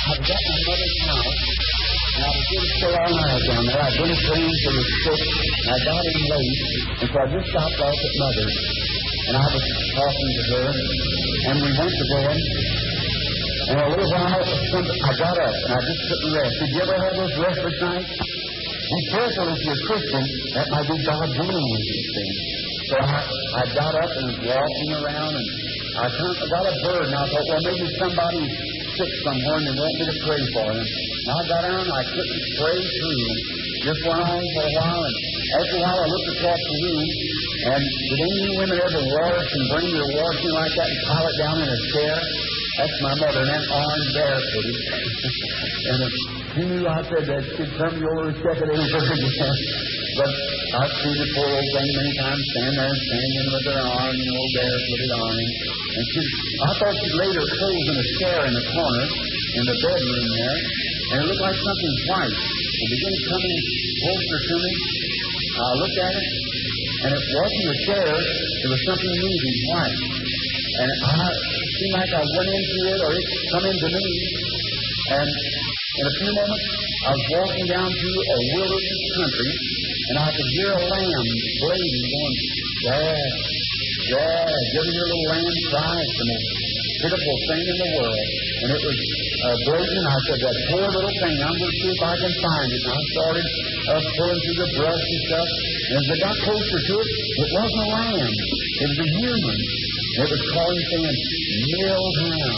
I was at my mother's house, and I was going to stay all night down there. I'd been praying for the sick, and I got in late, and so I just stopped off at Mother's, and I was talking to her, and we went to bed, and a little while, I got up, and I just couldn't rest. Did you ever have those restless nights? Be careful if you're a Christian. That might be God dealing with these things. So I got up and was walking around, and I got a bird, and I thought, well, maybe somebody's sick somewhere, and they want me to pray for them. And I got down, and I couldn't pray through them. Just went on for a while, and after a while, I looked across the room, and did any of you women ever wash and bring your washing like that and pile it down in a chair? That's my mother, and that arm barefooted. And if you knew I said that, she'd come over and check it in for again. But I've seen the poor old thing many times stand there and standing with her arm, barefooted on him. And I thought she'd laid her clothes in a chair in the corner in the bedroom there, and it looked like something white. It began coming closer to me. I looked at it, and it wasn't a chair. It was something moving white. And it seemed like I went into it, or it come into me. And in a few moments, I was walking down through a wilderness country, and I could hear a lamb bleating, going, "Dad, Dad," giving her little lamb cry. It's the most pitiful thing in the world. And it was bleating. I said, "That poor little thing, I'm going to see if I can find it." And I started pulling through the brush and stuff. And as I got closer to it, it wasn't a lamb. It was a human. And it was calling, saying, "Milltown,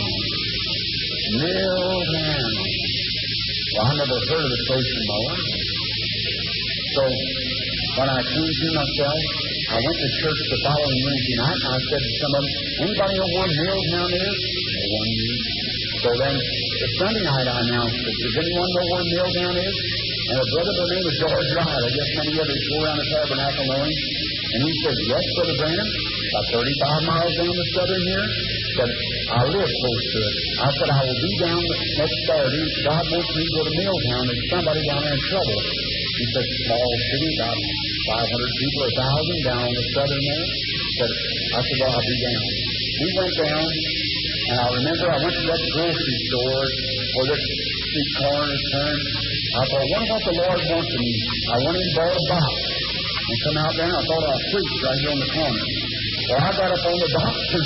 Milltown." Well, I never heard of the place in my life. So when I came to myself, I went to church the following Wednesday night, and I said to some of them, "Anybody know where Milltown is?" No one knew. So then, the Sunday night I announced it. Does anyone know where Milltown is? And a brother by the name of George Wright, I guess many others go around the tabernacle knowing. And he said, "Yes, Brother Branham, about 35 miles down the southern here." Said, "I live close to it." I said, "I will be down next Saturday. God wants me to go to Milltown. There's somebody down there in trouble." He said, "Small city, about 500 people, 1,000 down on the southern there." I said, "Well, I'll be down." We went down, and I remember I went to that grocery store where this street corner is turned. I thought, "What about the Lord wants of me?" I went in and bought a box and come out there, and I thought I'd preach right here on the corner. Well, I got up on the box, and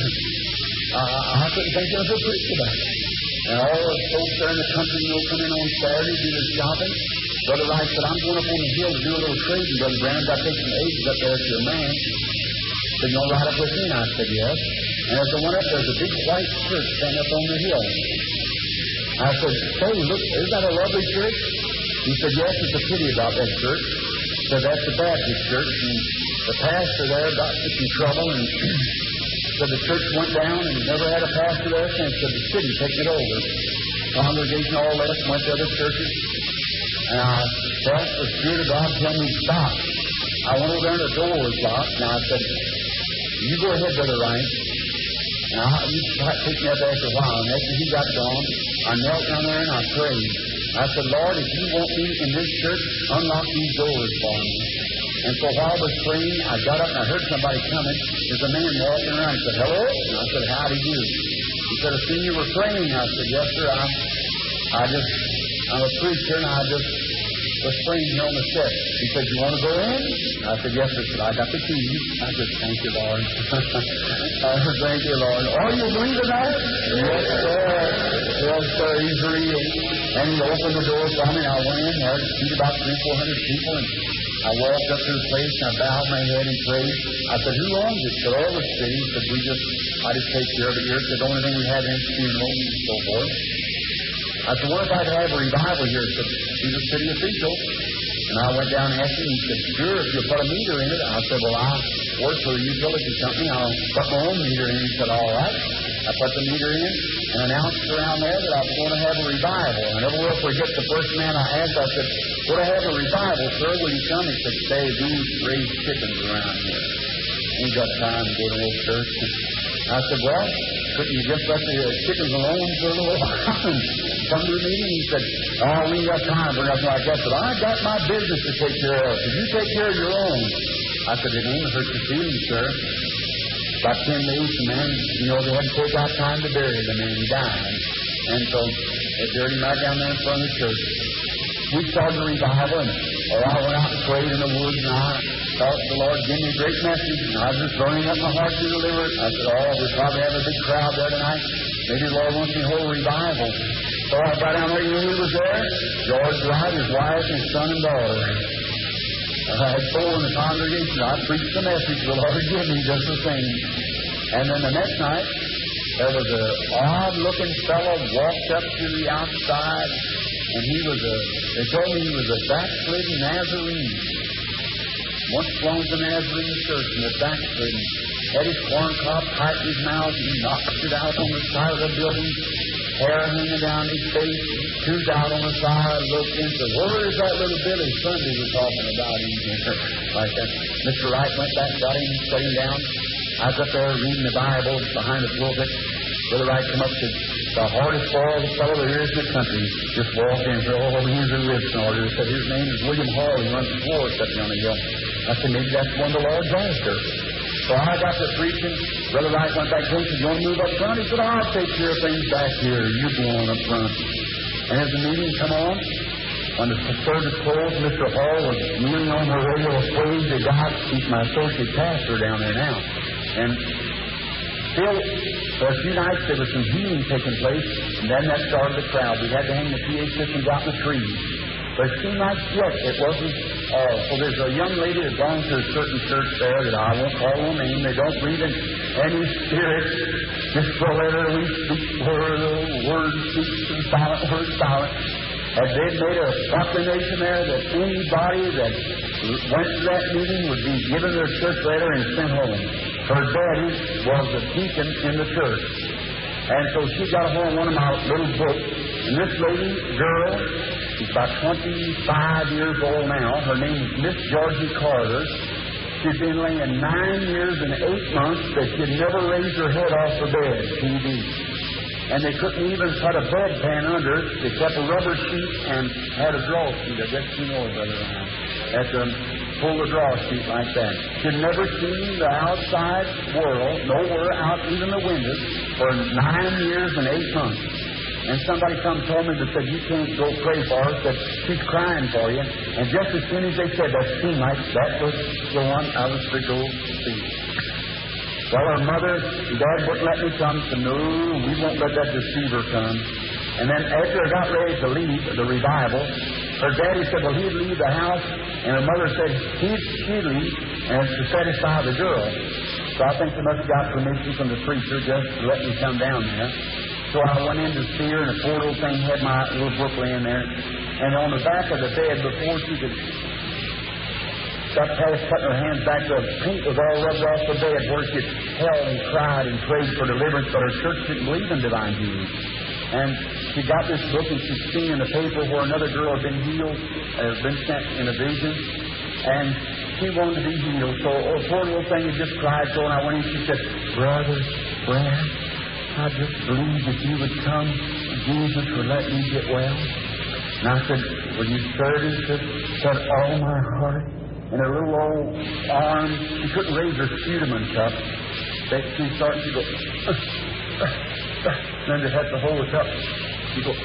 I couldn't think of a preach about it. And all the folks there in the country come in on Saturday, do their shopping. Brother Wright said, "I'm going up on the hill to do a little trading, Brother Branham. I take some eggs up there to a man." He said, "You want to ride up with me?" And I said, "Yes." And as I went up, there's a big white church standing up on the hill. I said, "Hey, look, isn't that a lovely church?" He said, "Yes, it's a pity about that church." He said, "That's the Baptist church, and the pastor there got into some trouble, and said the church went down and never had a pastor there since, so the city took it over. Congregation all left, went to other churches, and I felt the Spirit of God tell me, "Stop." I went over there and the door was locked, and I said, "You go ahead, Brother Wright." Now, he picked me up after a while, and after he got gone, I knelt down there and I prayed. I said, "Lord, if you want me in this church, unlock these doors for me." And so while I was praying, I got up and I heard somebody coming. There's a man walking around. He said, "Hello?" And I said, "How do you do?" He said, "I seen you were praying." I said, "Yes, sir. I'm a preacher, and I just was praying here on the steps." He said, "You want to go in?" I said, "Yes, sir." He said, "I got the keys." I said, "Thank you, Lord." I said, "Thank you, Lord." "Oh, you believe in that?" "Yes, sir." "Yes, sir. He's real." And he opened the door for me, and I went in there. There's about 300-400 people, and I walked up to the place, and I bowed my head and prayed. I said, "Who owns it?" He said, "All the city." He said, I just take care of it here. He said, "The only thing we have is funerals and so forth." I said, "What if I'd have a revival here?" He said, "He's a city official." And I went down and asked him, and he said, "Sure, if you'll put a meter in it." I said, "Well, I work for a utility company. I'll put my own meter in." He said, "All right." I put the meter in and announced around there that I was going to have a revival. I never will forget the first man I asked. I said, "Would I have a revival, sir? Will you come?" He said, "Say, these raised chickens around here. Ain't got time to go to no church." I said, "Well, couldn't you just let the chickens alone for a little while and come to the meeting?" He said, "Oh, we ain't got time for nothing like that." I said, "I got my business to take care of. If you take care of your own." I said, "It ain't hurt your feelings, sir." About 10 days, the man, they had to take out time to bury the man. He died. And so they buried him right down there in front of the church. We started a revival, and I went out and prayed in the woods, and I thought the Lord gave me a great message, and I was just burning up my heart to deliver it. I said, we'll probably have a big crowd there tonight. Maybe the Lord wants me to hold a revival. So I got down there, you know who was there? George Wright, his wife, and his son and daughter. I had 4 in the congregation. I preached the message the Lord gave me just the same. And then the next night, there was an odd-looking fellow walked up to the outside, and they told me he was a backslidden Nazarene. Once belonged to the Nazarene church, and was backslidden. Had his corn cob tight in his mouth, and he knocked it out on the side of the building, hair hanging down his face, tooth out on the side, looked in, said, where is that little Billy Sunday we're talking about in here? Like that. Mr. Wright went back, got him, set him down. I was up there reading the Bible behind the pulpit. Brother Wright come up to the hardest boiled fellow there is in the country. Just walked in and said, he's a rib snorter. He said, his name is William Hall. He runs the floor up on the hill. I said, maybe that's one of the Lord's after. So I got to preaching. Brother Wright went back home and said, you want to move up front? He said, I'll take care of things back here. You go on up front. And as the meeting come on, when the service closed, Mr. Hall was kneeling on the rail of praise to God. He's my associate pastor down there now. And still, for a few nights, there was some healing taking place, and then that started the crowd. We had to hang the PA systems out in the trees. But it seemed like yet it wasn't all. So there's a young lady that belongs to a certain church there that I won't call her name. They don't believe in any spirits. Just whatever we speak, word speaks and silent, word silent. And they've made a proclamation there that anybody that went to that meeting would be given their church letter and sent home. Her daddy was a deacon in the church. And so she got a hold of one of my little books. And this lady, girl, she's about 25 years old now. Her name is Miss Georgie Carter. She's been laying 9 years and 8 months that she'd never raised her head off the bed, TV. And they couldn't even put a bedpan under it. They kept a rubber sheet and had a draw sheet. I guess you know it better than I. Had to pull the draw sheet like that. She'd never seen the outside world, nowhere out, even the windows, for 9 years and 8 months. And somebody come and told me that said, you can't go pray for her, that she's crying for you. And just as soon as they said that, seemed like that was the one I was to go see. Well, her mother and dad wouldn't let me come, so no, we won't let that deceiver come. And then after I got ready to leave the revival, her daddy said, well, he'd leave the house, and her mother said she'd leave, and to satisfy the girl. So I think they must have got permission from the preacher just to let me come down there. So I went in to see her, and the poor little thing had my little book laying there. And on the back of the bed, before she could got past putting her hands back, the paint was all rubbed off the bed where she held and cried and prayed for deliverance, but her church didn't believe in divine healing. And she got this book, and she'd seen in the paper where another girl had been healed, been sent in a vision, and she wanted to be healed. So a poor little thing had just cried. So when I went in, she said, Brother Brad, I just believed that you would come, Jesus would let me get well. And I said, will you serve him? She said, all my heart. And her little old arm, she couldn't raise her sputum cup. She started to go, then they had to hold it up. She go,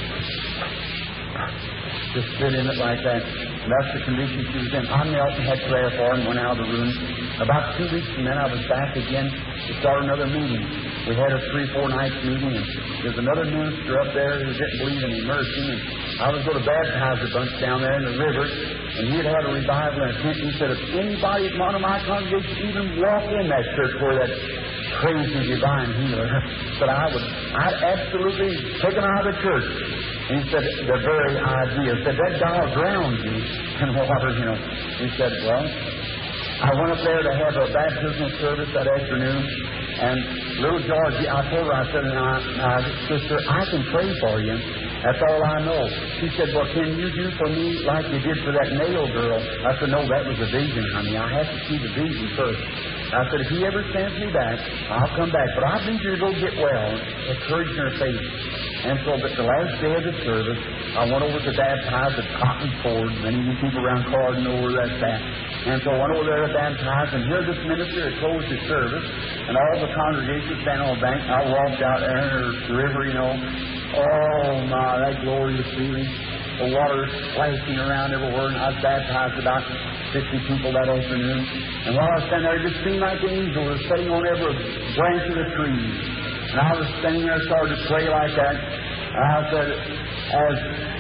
just sit in it like that. And that's the condition she was in. I knelt and had prayer for her and went out of the room. About 2 weeks, and then I was back again to start another meeting. We had a 3-4 nights meeting, and there's another minister up there who didn't believe in immersion. And I was going to baptize a bunch down there in the river, and he had a revival in a tent. He said, if anybody from one of my congregation even walk in that church where that crazy divine healer, said I'd absolutely take him out of the church. And he said, the very idea. Said, that doll drowned you in water, you know. He said, well, I went up there to have a baptismal service that afternoon, and little Georgie, I told her, I said, sister, I can pray for you. That's all I know. She said, well, can you do for me like you did for that nail girl? I said, no, that was a vision, honey. I have to see the vision first. I said, if he ever sends me back, I'll come back. But I need you to go get well, encouraging her faith. And so the last day of the service, I went over to baptize at Cotton Ford. Many of you people around Cardinal know where that's at. And so I went over there to baptize, and here this minister had closed his service, and all the congregation standing on the bank. I walked out there in the river, you know. Oh, my, that glorious feeling. The water splashing around everywhere, and I was baptized about 50 people that afternoon. And while I was standing there, it just seemed like angels were sitting on every branch of the tree. And I was standing there, started to pray like that. And I said, as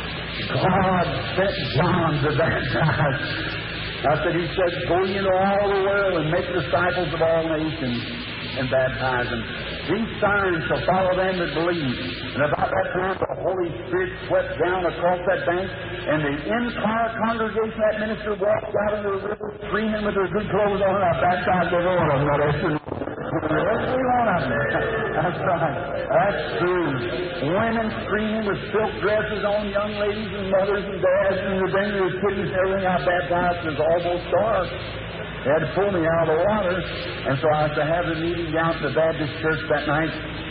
God sent John to baptize, I said, He said, go ye into all the world and make disciples of all nations and baptize them. These signs shall follow them that believe. And about that time, the Holy Spirit swept down across that bank, and the entire congregation, that minister walked out into the river, screaming with their good clothes on. I baptized every one of them that afternoon. Every one of them. That's right. That's true. Women screaming with silk dresses on, young ladies and mothers and dads, and the bringing their kiddies and everything. I baptized was almost dark. They had to pull me out of the water. And so I was to have the meeting down at the Baptist church that night.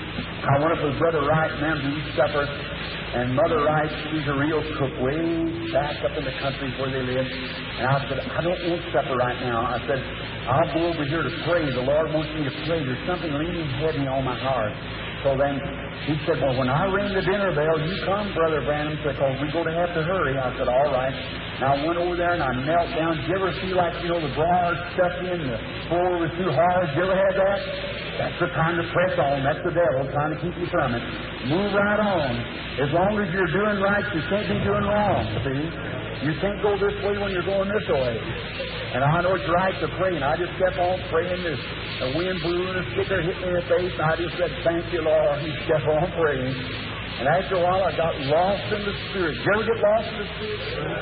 I went up with Brother Wright and them to eat supper. And Mother Wright, she's a real cook way back up in the country where they live. And I said, I don't want supper right now. I said, I'll go over here to pray. The Lord wants me to pray. There's something leaning heavy on my heart. So then he said, well, when I ring the dinner bell, you come, Brother Branham, because we're going to have to hurry. I said, all right. And I went over there and I knelt down. Did you ever feel like, the bars stuck in, the floor was too hard? Did you ever have that? That's the time to press on. That's the devil trying to keep you from it. Move right on. As long as you're doing right, you can't be doing wrong, see? You can't go this way when you're going this way. And I know it's right to pray, and I just kept on praying. This the wind blew and a sticker hit me in the face, and I just said, thank you, Lord. He kept on praying. And after a while, I got lost in the Spirit. Did you ever get lost in the Spirit?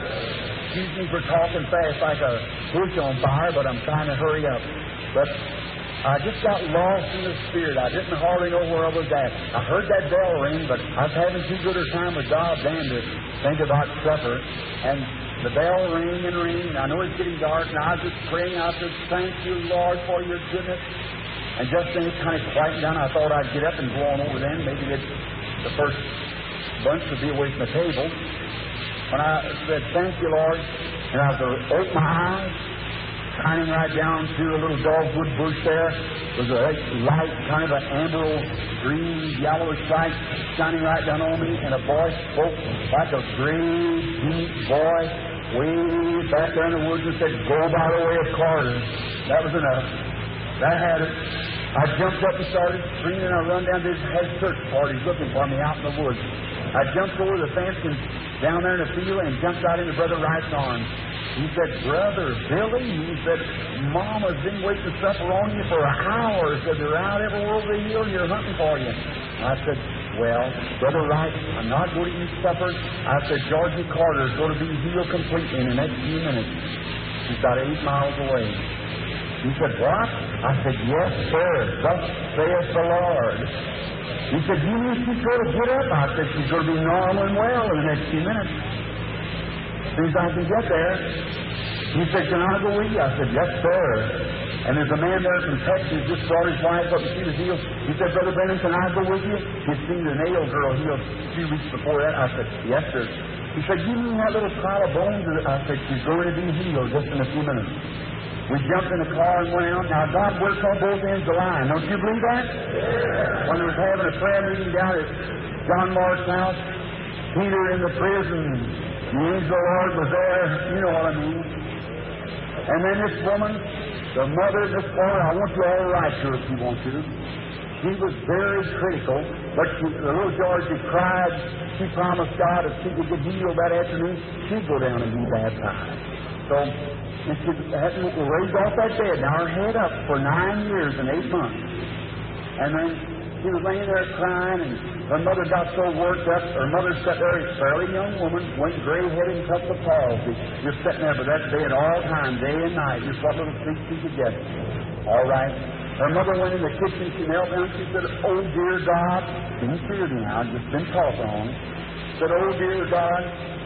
Excuse me for talking fast like a bush on fire, but I'm trying to hurry up. But I just got lost in the Spirit. I didn't hardly know where I was at. I heard that bell ring, but I was having too good a time with God then to think about supper. And the bell rang and rang, and I know it's getting dark, and I was just praying. I said, thank you, Lord, for your goodness. And just then it kind of quieted down. I thought I'd get up and go on over then. Maybe the first bunch would be away from the table. When I said, thank you, Lord, and I was to open my eyes, shining right down to a little dogwood bush there. There was a light, kind of an amber, green, yellowish light shining right down on me, and a voice spoke like a great, deep voice way back there in the woods and said, go by the way of Carter. That was enough. That had it. I jumped up and started screaming, and I run down to this head church party looking for me out in the woods. I jumped over the fence and down there in the field and jumped out into Brother Wright's arms. He said, Brother Billy, he said, Mama's been waiting to supper on you for an hour. He said, they're out everywhere over the hill and you're hunting for you. I said, well, Brother Wright, I'm not going to eat supper. I said, Georgie Carter's going to be healed completely in the next few minutes. She's about 8 miles away. He said, what? I said, yes, sir. Thus saith the Lord. He said, you mean she's going to get up? I said, she's going to be normal and well in the next few minutes. As soon as I can get there. He said, can I go with you? I said, yes, sir. And there's a man there from Texas just brought his wife up and she was healed. He said, Brother Brennan, can I go with you? He'd seen the nail girl healed a few weeks before that. I said, yes, sir. He said, you mean that little pile of bones? I said, she's going to be healed just in a few minutes. We jumped in the car and went out. Now, God works on both ends of the line. Don't you believe that? Yeah. When they was having a prayer meeting down at John Mark's house, Peter in the prison, the angel of the Lord was there. You know what I mean. And then this woman, the mother of this boy, I want you all to write to her if you want to. She was very critical, but the little Georgie cried. She promised God if she could get healed that afternoon, she'd go down and be baptized. So, and she hadn't raised off that bed, now her head up for 9 years and 8 months. And then she was laying there crying, and her mother got so worked up. Her mother sat there, a fairly young woman, went gray-headed and took the palsy, just sitting there by that bed all the time, day and night, just what little sleep she could get. All right. Her mother went in the kitchen, she knelt down, she said, oh, dear God, didn't fear me now, just been talking on. Said, oh, dear God,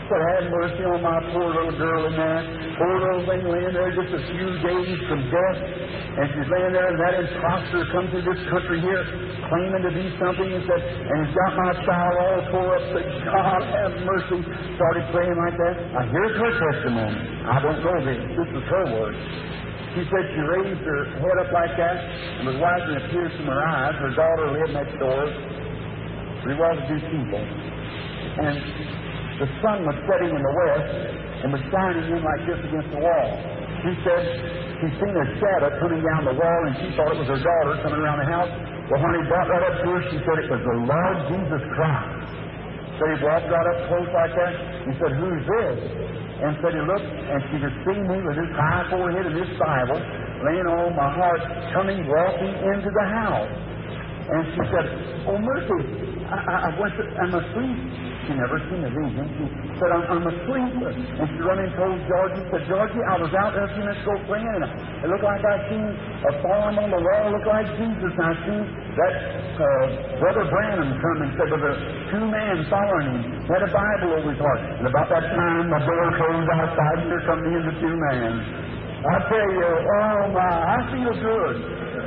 said, have mercy on my poor little girl in there. Poor little thing laying there just a few days from death. And she's laying there, and that imposter comes to this country here claiming to be something and said, and he's got my child all tore up. Said, God have mercy. Started praying like that. Now, here's her testimony. I don't know this. This is her word. She said she raised her head up like that and was wiping the tears from her eyes. Her daughter lived next door. She was to people. And the sun was setting in the west and was shining in like this against the wall. She said she seen a shadow coming down the wall, and she thought it was her daughter coming around the house. Well, when he brought right up to her, she said it was the Lord Jesus Christ. So he walked right up close like that. He said, who's this? And said he looked, and she could see me with his high forehead and his Bible laying on my heart, coming, walking into the house. And she said, oh, mercy, I'm asleep. She never seen a vision. She said, I'm asleep. And she run and told Georgie, said, Georgie, I was out there a few minutes ago praying, and it looked like I seen a form on the wall, looked like Jesus. And I seen that Brother Branham come and said, there were two men following him, had a Bible over his heart. And about that time, the door closed outside, and here come the two men. I tell you, oh my, I feel good.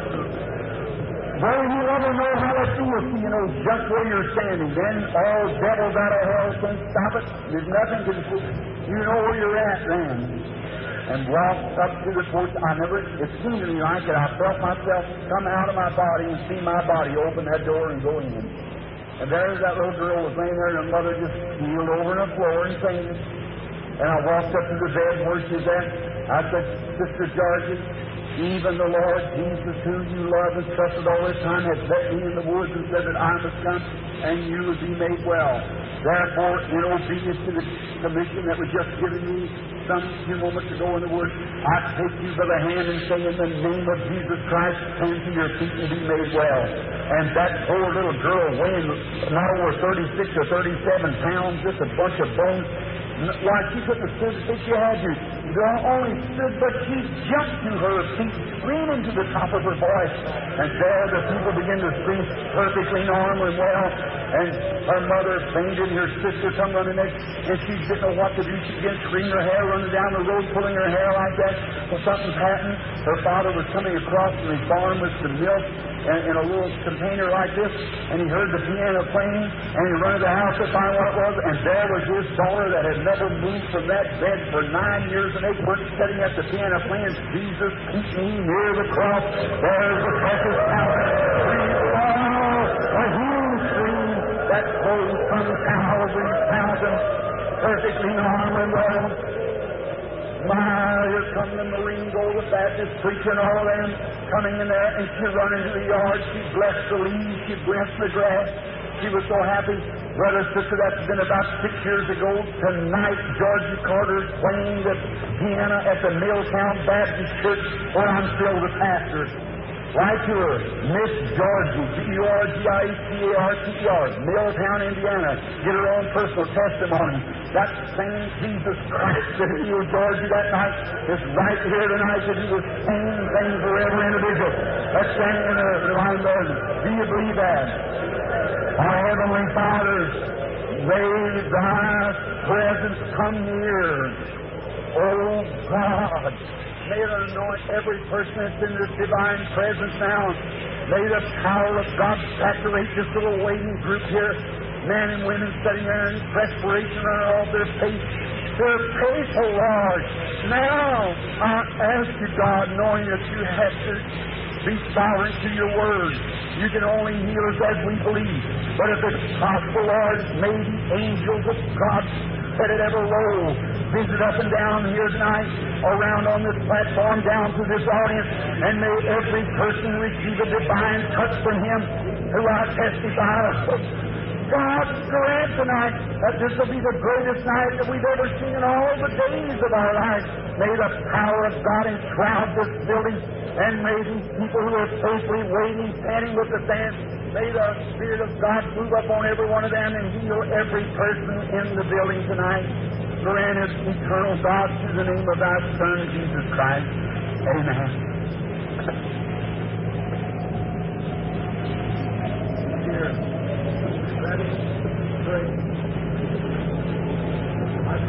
Well, you never know how it feels, you know, just where you're standing. Then all devils out of hell can stop it. There's nothing to do. You know where you're at then. And walked up to the porch. It seemed to me like that I felt myself come out of my body and see my body open that door and go in. And there's that little girl was laying there, and her mother just keeled over on the floor and fainted. And I walked up to the bed where she's at. I said, Sister Georgie, even the Lord Jesus, who you love and trusted all this time, has met me in the woods and said that I must come and you would be made well. Therefore, in obedience to the commission that was just given me some few moments ago in the woods, I take you by the hand and say, in the name of Jesus Christ, stand to your feet and be made well. And that poor little girl weighing not over 36 or 37 pounds, just a bunch of bones, why, she couldn't have stood if she had you. Not only stood, but she jumped to her feet, screaming to the top of her voice. And there the people began to scream, perfectly normal and well. And her mother fainted, and her sister come running next, and she didn't know what to do. She began screaming, her hair running down the road, pulling her hair like that. Well, something's happened. Her father was coming across from his barn with some milk in a little container like this, and he heard the piano playing, and he ran to the house to find what it was, and there was his daughter that had never moved from that bed for 9 years and 8 months, sitting at the piano playing, Jesus, keep me near the cross. There's the precious power. A huge stream that flows from Calvary's fountain, perfectly normal and well. My, here come the Marine Gold, the Baptist preacher, and all of them coming in there, and she run into the yard. She blessed the leaves, she blessed the grass. She was so happy. Brother, sister, that's been about 6 years ago. Tonight, Georgie Carter is playing the piano at the Milltown Baptist Church, where I'm still the pastor. Write to her, Miss Georgie, Georgiater, Milltown, Indiana. Get her own personal testimony. That same Jesus Christ that healed Georgie that night is right here tonight to do the same thing for every individual. Let's stand in the line there. Do you believe that? Our Heavenly Father, may Thy presence come near. Oh God, may it anoint every person that's in this divine presence now. May the power of God saturate this little waiting group here. Men and women sitting there in perspiration on all their face. They're faithful, Lord. Now, I ask you, God, knowing that you have to be sovereign to your word. You can only heal us as we believe. But if it's possible, Lord, may the angels of God that it ever roll visit up and down here tonight, around on this platform, down to this audience, and may every person receive a divine touch from Him who I testify of. God, grant tonight that this will be the greatest night that we've ever seen in all the days of our life. May the power of God enshroud this building, and may these people who are faithfully waiting, standing with the fans, may the Spirit of God move up on every one of them and heal every person in the building tonight. Grant us, eternal God, through the name of Thy Son, Jesus Christ. Amen. Here. Ready? Pray. I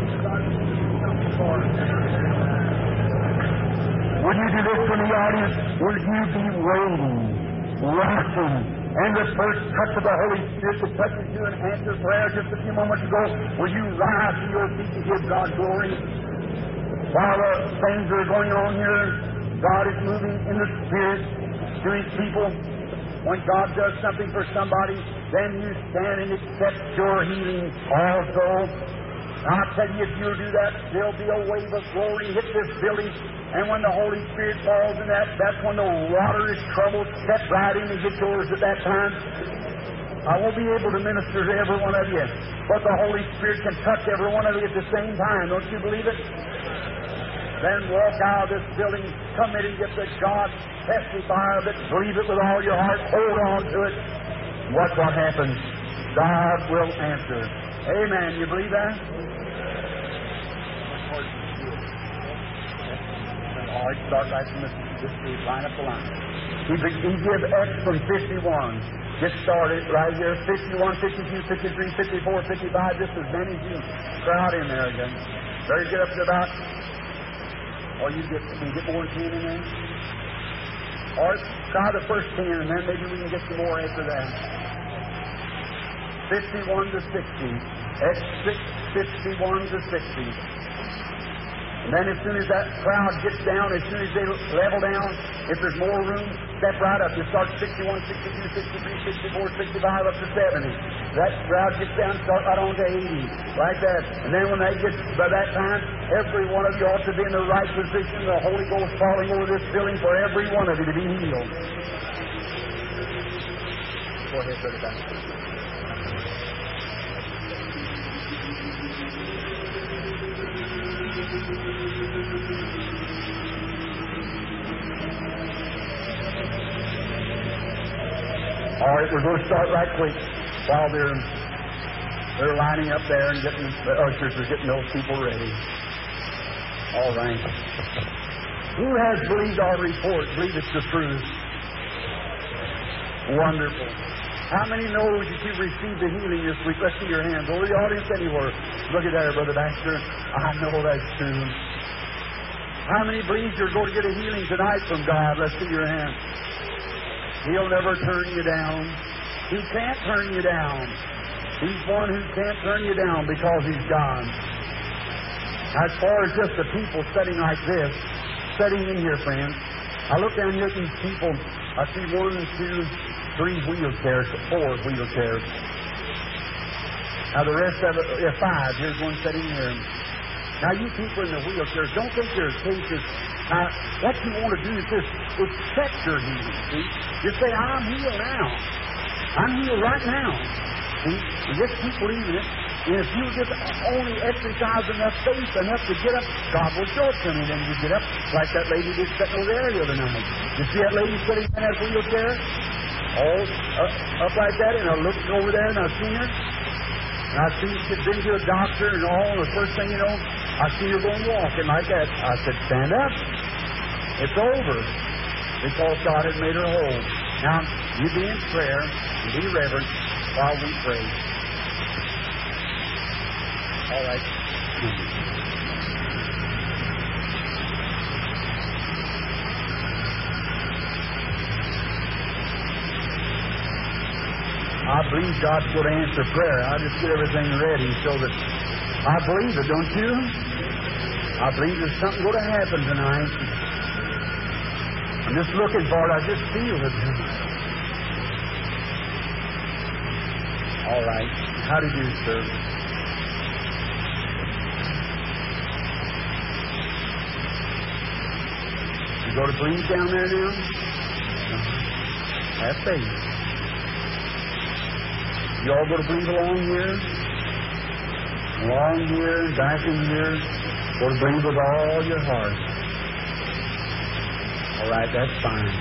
Will you do this in the audience? Will you be waiting, watching, and the first touch of the Holy Spirit that touches you and answers prayer just a few moments ago, will you rise to your feet to give God glory? While the things are going on here, God is moving in the Spirit to His people. When God does something for somebody, then you stand and accept your healing also. I'll tell you, if you'll do that, there'll be a wave of glory hit this building. And when the Holy Spirit falls in that's when the water is troubled. Step right in and get yours at that time. I won't be able to minister to every one of you, but the Holy Spirit can touch every one of you at the same time. Don't you believe it? Then walk out of this building, commit and get to God, testify of it, believe it with all your heart, hold on to it. Watch what happens. God will answer. Amen. You believe that? All right, start right from this line up the line. He give X from 51. Get started right here. 51, 52, 53, 54, 55. Just as many as you crowd in there again. Better get up to about. Or can you get more than 10 in there? Or try the first 10, and then maybe we can get some more after that. 51 to 60. X6, 51 to 60. And then as soon as that crowd gets down, as soon as they level down, if there's more room, step right up. You start 61, 62, 63, 64, 65, up to 70. That crowd gets down, start right on to 80. Like that. And then when they get by that time, every one of you ought to be in the right position, the Holy Ghost falling over this building for every one of you to be healed. Go ahead, Brother Baxter. All right, we're going to start right quick while they're lining up there and getting the ushers are getting those people ready. All right. Who has believed our report? Believe it's the truth. Wonderful. How many know that you received the healing this week? Let's see your hands. Over the audience anywhere. Look at there, Brother Baxter. I know that's true. How many believe you're going to get a healing tonight from God? Let's see your hands. He'll never turn you down. He can't turn you down. He's one who can't turn you down because He's God. As far as just the people sitting like this, sitting in here, friends, I look down here at these people. I see 1, 2, 3 wheelchairs, 4 wheelchairs. Now the rest of it, 5. Here's one sitting here. Now you people in the wheelchairs, don't think your case is. What you want to do is just accept your healing. See? Just say, I'm healed now. I'm healed right now. See? And just keep believing it. And if you just only exercise enough faith enough to get up, God will show it to me. Then you get up like that lady did sitting over there the other night. You see that lady sitting in that wheelchair? All up like that, and I looked over there and I seen her. And I see she'd been to a doctor and all, and the first thing you know, I see her going walking like that. I said, stand up. It's over. Because God has made her whole. Now, you be in prayer and be reverent while we pray. All right. I believe God's going to answer prayer. I just get everything ready so that I believe it, don't you? I believe there's something going to happen tonight. I'm just looking for it. I just feel it. All right. How do you do, sir? You go to breathe down there now? Have faith. You all go to breathe along here? Along here and back in here. Go to breathe with all your heart. All right, that's fine.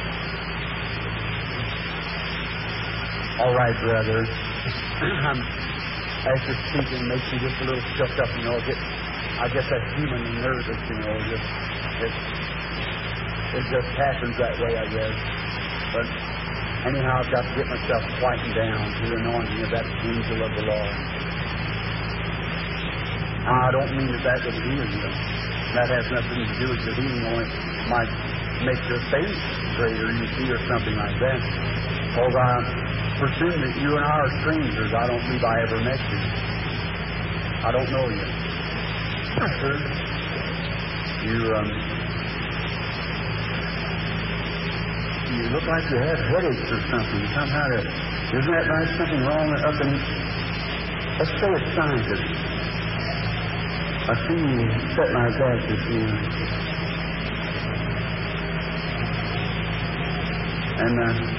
All right, brother. After speaking makes you just a little shook up, you know. I guess that's human and nervous, you know. It just happens that way, I guess. But anyhow, I've got to get myself quietened down to the anointing of that angel of the Lord. Now, I don't mean that would heal you. That has nothing to do with the healing only. might make your faith greater, you see, or something like that. Because I presume that you and I are strangers. I don't believe I ever met you. I don't know you. Sir, you look like you have headaches or something. Somehow, isn't that right? Something wrong up in... Let's say it's scientific. I see you sitting like that this year. And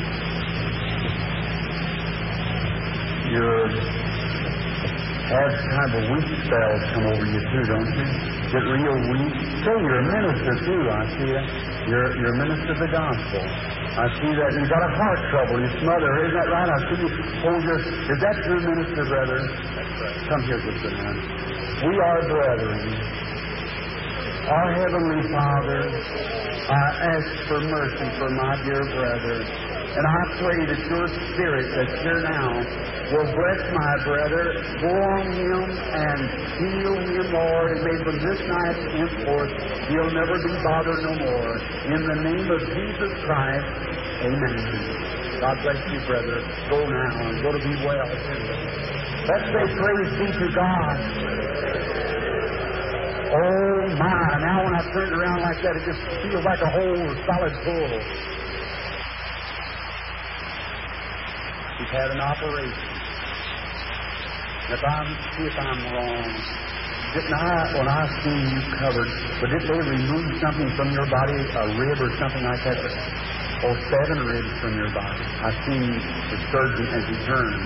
you're have kind of weak spells come over you too, don't you? Get real weak. Say you're a minister too, I see that. You're a minister of the gospel. I see that you've got a heart trouble. Your mother, isn't that right? I see you hold your... Is that true, minister, brother? That's right. Come here just a minute. We are brethren. Our Heavenly Father, I ask for mercy for my dear brother. And I pray that your Spirit that's here now will bless my brother, go on him and heal him, Lord. And may from this night henceforth he'll never be bothered no more. In the name of Jesus Christ, amen. God bless you, brother. Go now and go to be well. Let's say praise be to God. Oh my, now when I turn it around like that, it just feels like a whole solid full. He's had an operation. See if I'm wrong. When I see you covered, but did they remove something from your body, a rib or something like that? Or 7 ribs from your body. I see the surgeon as he turned.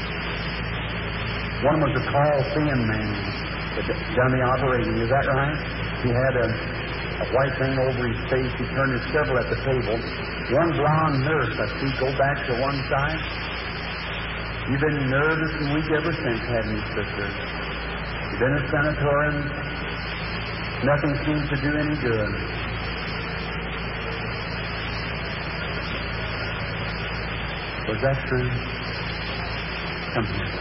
One was a tall, thin man that done the operating. Is that right? He had a white thing over his face. He turned his several at the table. One blonde nurse, I see, go back to one side. You've been nervous and weak ever since, haven't you, sister? You've been a sanatorium. Nothing seems to do any good. Was that true? Come here.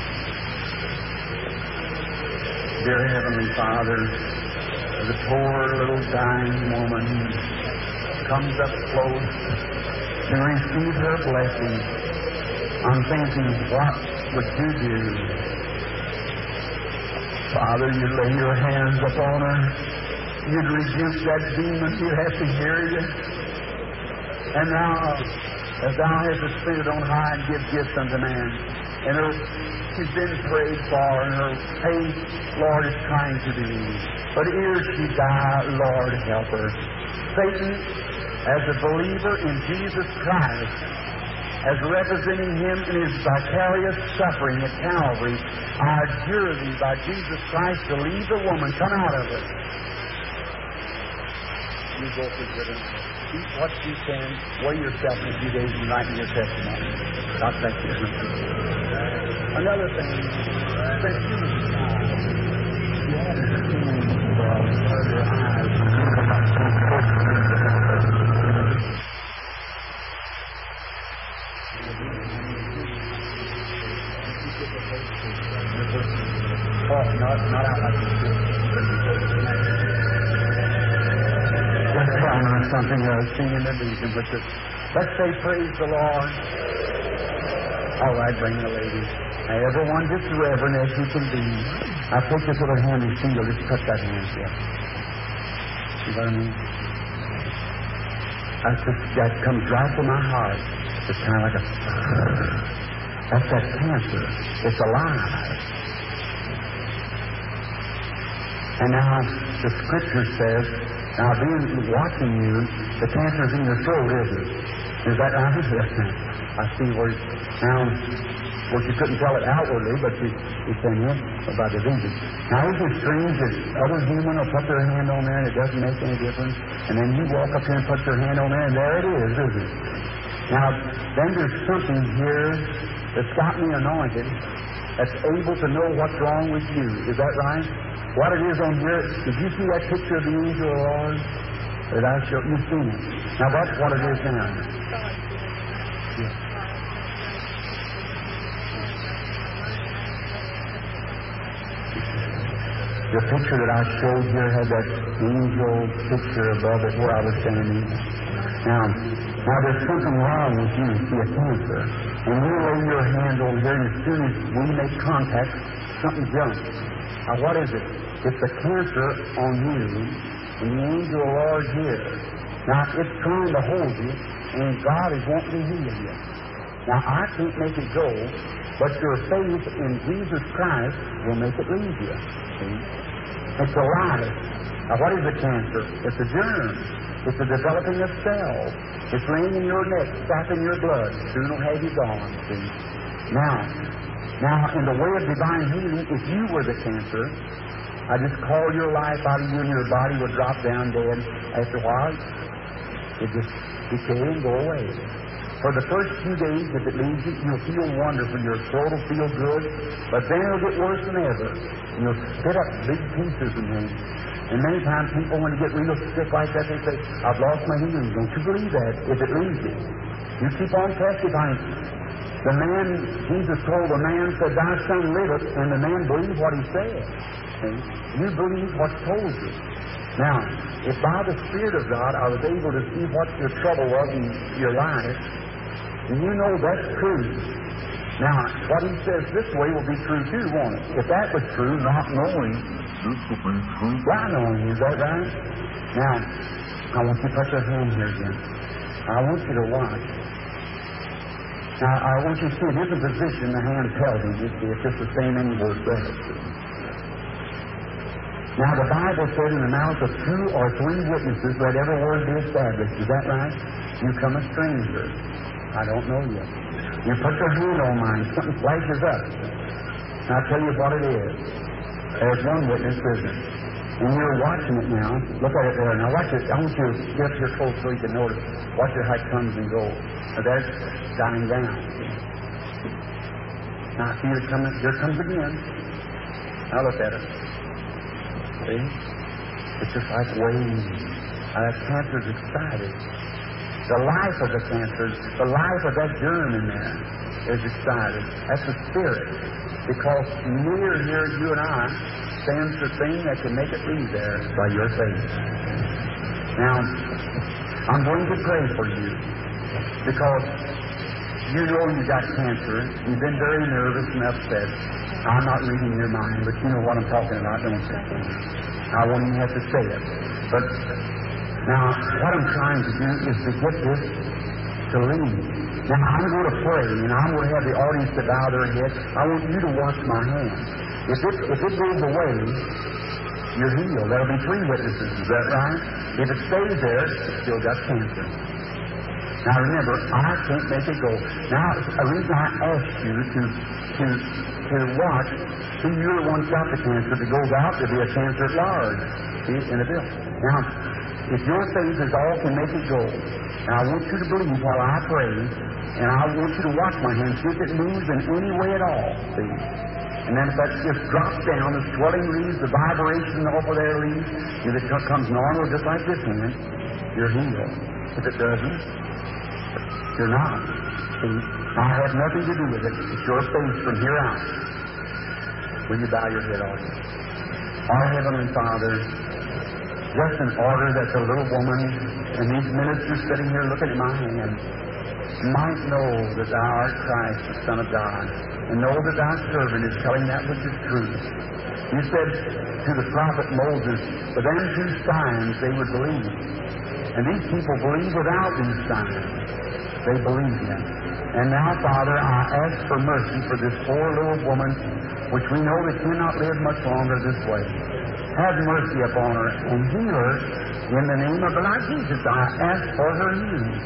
Dear Heavenly Father, the poor little dying woman comes up close to receive her blessing. I'm thinking, what would you do? Father, you lay your hands upon her. You'd rebuke that demon. You'd have to hear you. And now, as thou hast ascended on high and give gifts unto man, and she's been prayed for, and her faith, Lord, is trying to believe. But ere she die, Lord, help her. Satan, as a believer in Jesus Christ, as representing Him in His vicarious suffering at Calvary, I adjure Thee by Jesus Christ to leave the woman, come out of it. You go through it. Eat what you can, weigh yourself in a few days and write in your testimony. God bless you. Another thing, since you were small, you haven't seen your eyes. Not out like this. Let's try on something singing the vision, but let's say praise the Lord. All right, bring the lady. Now, everyone, just reverent as you can be. I take this little hand and finger, just touch that hand here. You know what I mean? That comes right to my heart. It's kind of like a... That's that cancer. It's alive. And now, the Scripture says, now being watching you, the cancer's in your throat, isn't it? Is that right? I see where, now, well, you couldn't tell it outwardly, but you're saying, yeah, about the vision. Now, isn't it strange that other human will put their hand on there and it doesn't make any difference? And then you walk up here and put your hand on there and there it is, isn't it? Now, then there's something here that's got me anointed that's able to know what's wrong with you. Is that right? What it is on here, did you see that picture of the angel of the Lord? That I showed you? You've seen it. Now that's what it is now. Yeah. The picture that I showed here had that angel picture above it where I was standing. Now there's something wrong with you. You see a cancer. And you lay your hand over here, and as soon as we make contact, something jumps. Now what is it? It's a cancer on you, and the angel of the Lord here. Now it's trying to hold you, and God is wanting to heal you. Now I can't make it go, but your faith in Jesus Christ will make it leave you. See? It's alive. Now what is a cancer? It's a germ. It's a developing of cells. It's laying in your neck, sapping your blood. Soon will have you gone. See? Now, in the way of divine healing, if you were the cancer, I just call your life out of you and your body would drop down dead. After a while, it just decay and go away. For the first few days, if it leaves you, you'll feel wonderful. Your throat will feel good, but then it'll get worse than ever. And you'll spit up big pieces and things. And many times people, when they get real sick like that, they say, I've lost my healing. Don't you believe that if it leaves you? You keep on testifying. The man, Jesus told the man, said, thy son liveth, and the man believed what he said. See? You believe what's told you. Now, if by the Spirit of God I was able to see what your trouble was in your life, and you know that's true. Now, what he says this way will be true too, won't it? If that was true, not knowing, this will be true by knowing. Is that right? Now, I want you to put your hand here again. I want you to watch. Now, I want you to see in different position the hand tells you. You see, it's just the same anywhere said. Now, the Bible said in the mouth of 2 or 3 witnesses, let every word be established. Is that right? You come a stranger. I don't know you. You put your hand on mine. Something flashes up. And I'll tell you what it is. There's one witness, isn't it? And you're watching it now. Look at it there. Now watch it. I want you to get up here close so you can notice. Watch it how it comes and goes. Now that's dying down. Now see it coming. Here it comes again. Now look at it. See? It's just like waves. That cancer's excited. The life of the cancer, the life of that germ in there is excited. That's the spirit. Because near here, you and I, stands the thing that can make it leave there by your faith. Now, I'm going to pray for you because you know you got cancer. You've been very nervous and upset. I'm not reading your mind, but you know what I'm talking about, don't you? I won't even have to say it. But now, what I'm trying to do is to get this to leave. Now, I'm going to pray, and I'm going to have the audience to bow their head. I want you to watch my hand. If it goes away, you're healed. There'll be 3 witnesses. Is that right? If it stays there, it's still got cancer. Now, remember, I can't make it go. Now, the reason I asked you to watch, see, you're the one got the cancer. If it goes out, there'll be a cancer at large. See, in the bill. Now, if your faith is all can make it go, now I want you to believe while I pray, and I want you to watch my hand, see if it moves in any way at all. See? And then if that just drops down, the swelling leaves, the vibration off of there leaves, if it comes normal just like this hand, you're healed. If it doesn't, you're not. See? I have nothing to do with it. It's your faith from here out. Will you bow your head on it? Our Heavenly Father, just in order that the little woman and these ministers sitting here looking at my hand might know that thou art Christ, the Son of God, and know that thy servant is telling that which is true. You said to the prophet Moses, for them 2 signs they would believe. And these people believe without these signs. They believe them. And now, Father, I ask for mercy for this poor little woman, which we know that cannot live much longer this way. Have mercy upon her and heal her in the name of the Lord Jesus. I ask for her healing.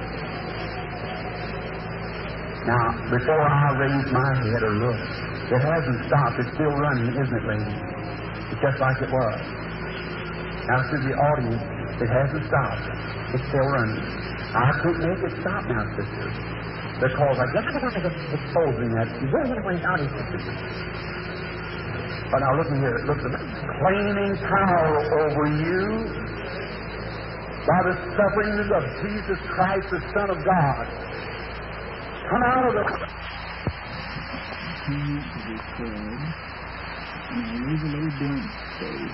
Now, before I raise my head or look, it hasn't stopped. It's still running, isn't it, lady? It's just like it was. Now, to the audience, it hasn't stopped. It's still running. I can't make it stop now, sister, because I guess I'm exposing that. But now look here. Look at that. Claiming power over you by the sufferings of Jesus Christ, the Son of God. Come out of the... There's a little blank space.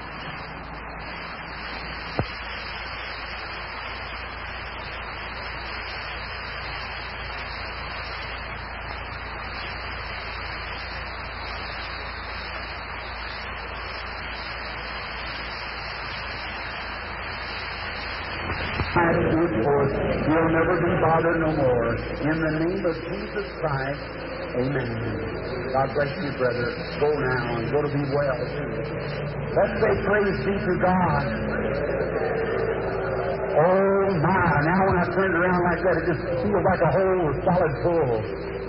You'll never be bothered no more. In the name of Jesus Christ, amen. God bless you, brother. Go now and go to be well, too. Let's say praise be to God. Oh, my. Now when I turn around like that, it just feels like a whole solid full.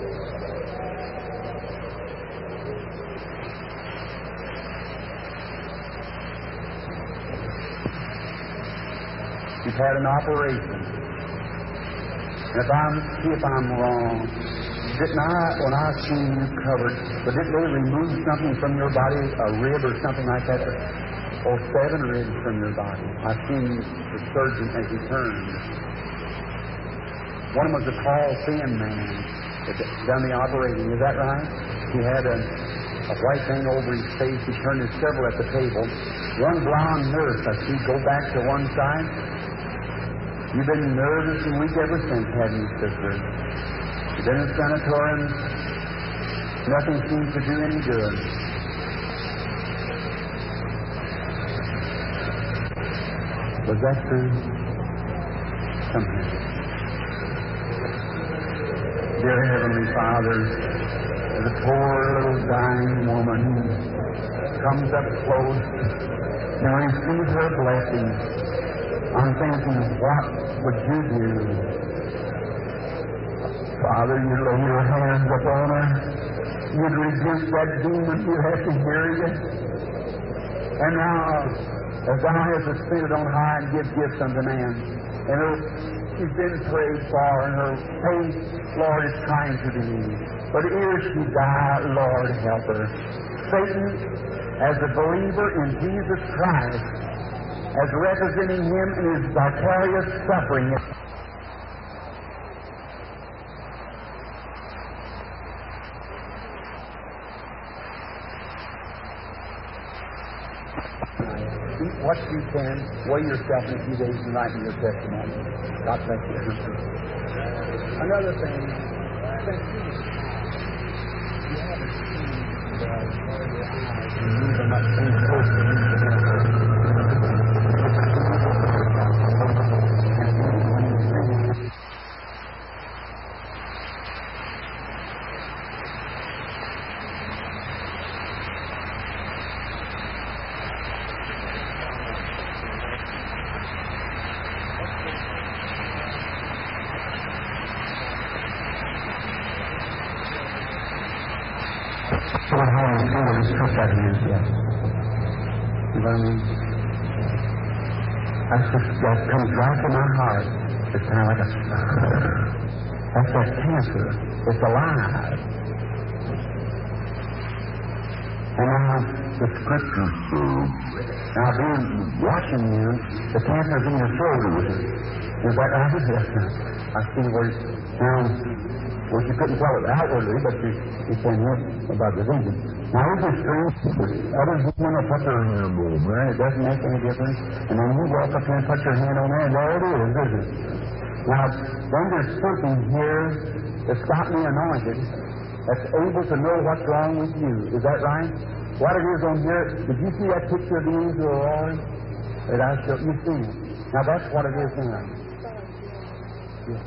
You've had an operation. See if I'm wrong. Didn't I, when I seen you covered, but didn't they remove something from your body, a rib or something like that? Or 7 ribs from your body? I seen the surgeon as he turned. One was a tall, thin man that done the operating. Is that right? He had a white thing over his face. He turned his several at the table. One blonde nurse, I see, go back to one side. You've been nervous and weak ever since, haven't you, sister? You've been in a sanatorium. Nothing seems to do any good. Was that true? Somehow. Dear Heavenly Father, the poor little dying woman comes up close and receives her blessing. I'm thinking, what would you do? Father, you lay your hands upon her. You'd rebuke that demon. You'd have to hear you. And now, as thou hast ascended on high and give gifts unto man, and she's been prayed for, and her faith, Lord, is trying to believe. But ere she die, Lord, help her. Satan, as a believer in Jesus Christ, as representing Him in His vicarious suffering. Eat what you can, weigh yourself in a few days and write in your testimony. God bless you. Another thing, you haven't seen your eyes and move them up so close to you. That comes right to my heart. It's kind of like a... That's that cancer. It's alive. And now the Scripture says, now I've been watching you, the cancer's in your shoulder. Is that right? Yes, sir. I see where now, well, she couldn't tell it outwardly, but she said about the vision. Now, is it true? Others want to put their hand on there. It doesn't make any difference. And then you walk up here and put your hand on there, and there it is, isn't it? Now, then there's something here that's got me anointed that's able to know what's wrong with you. Is that right? What it is on here, did you see that picture of the angel of the Lord? That I showed you? See it. Now, that's what it is now. Yeah.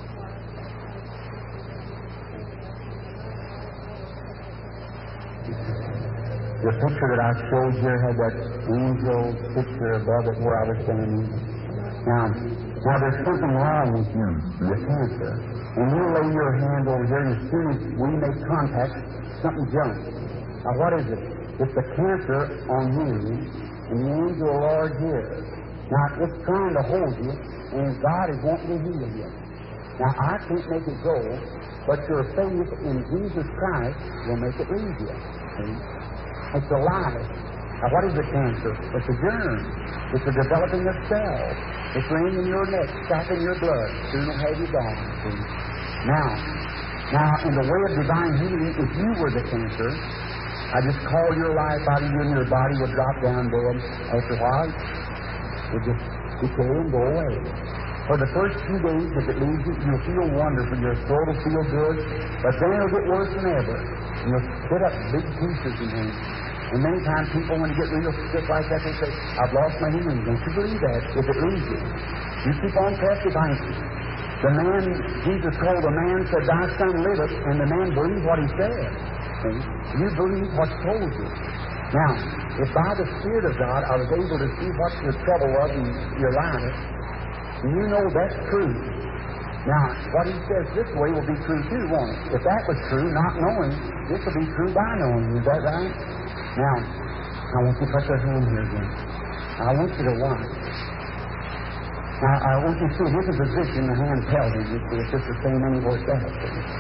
The picture that I showed you had that angel picture above it where I was standing. Now there's something wrong with you, the cancer. And you lay your hand over here, and as soon as we make contact, something jumps. Now what is it? It's the cancer on you, and the angel of the Lord here. Now it's trying to hold you, and God is wanting to heal you. Now I can't make it go, but your faith in Jesus Christ will make it leave you. See? It's alive. Now, what is a cancer? It's a germ. It's a developing of cells. It's laying in your neck, stopping your blood. Soon will have you gone. See? Now, in the way of divine healing, if you were the cancer, I just call your life out of you and your body will drop down dead. After a while, it just decay and go away. For the first 2 days, if it leaves you, you'll feel wonderful. Your throat will feel good. But then it'll get worse than ever. And you'll spit up big pieces in there. And many times people, when you get real sick like that, they say, I've lost my hearing. Don't you believe that if it leaves you? You keep on testifying. The man, Jesus told the man, said, thy son liveth, and the man believed what he said. See? You believe what's told you. Now, if by the Spirit of God I was able to see what your trouble was in your life, you know that's true. Now, what he says this way will be true too, won't it? If that was true, not knowing, this will be true by knowing. Is that right? Now, I want you to put your hand here again. I want you to watch. Now, I want you to see this is a position the hand tells you. You see, it's just the same anywhere else.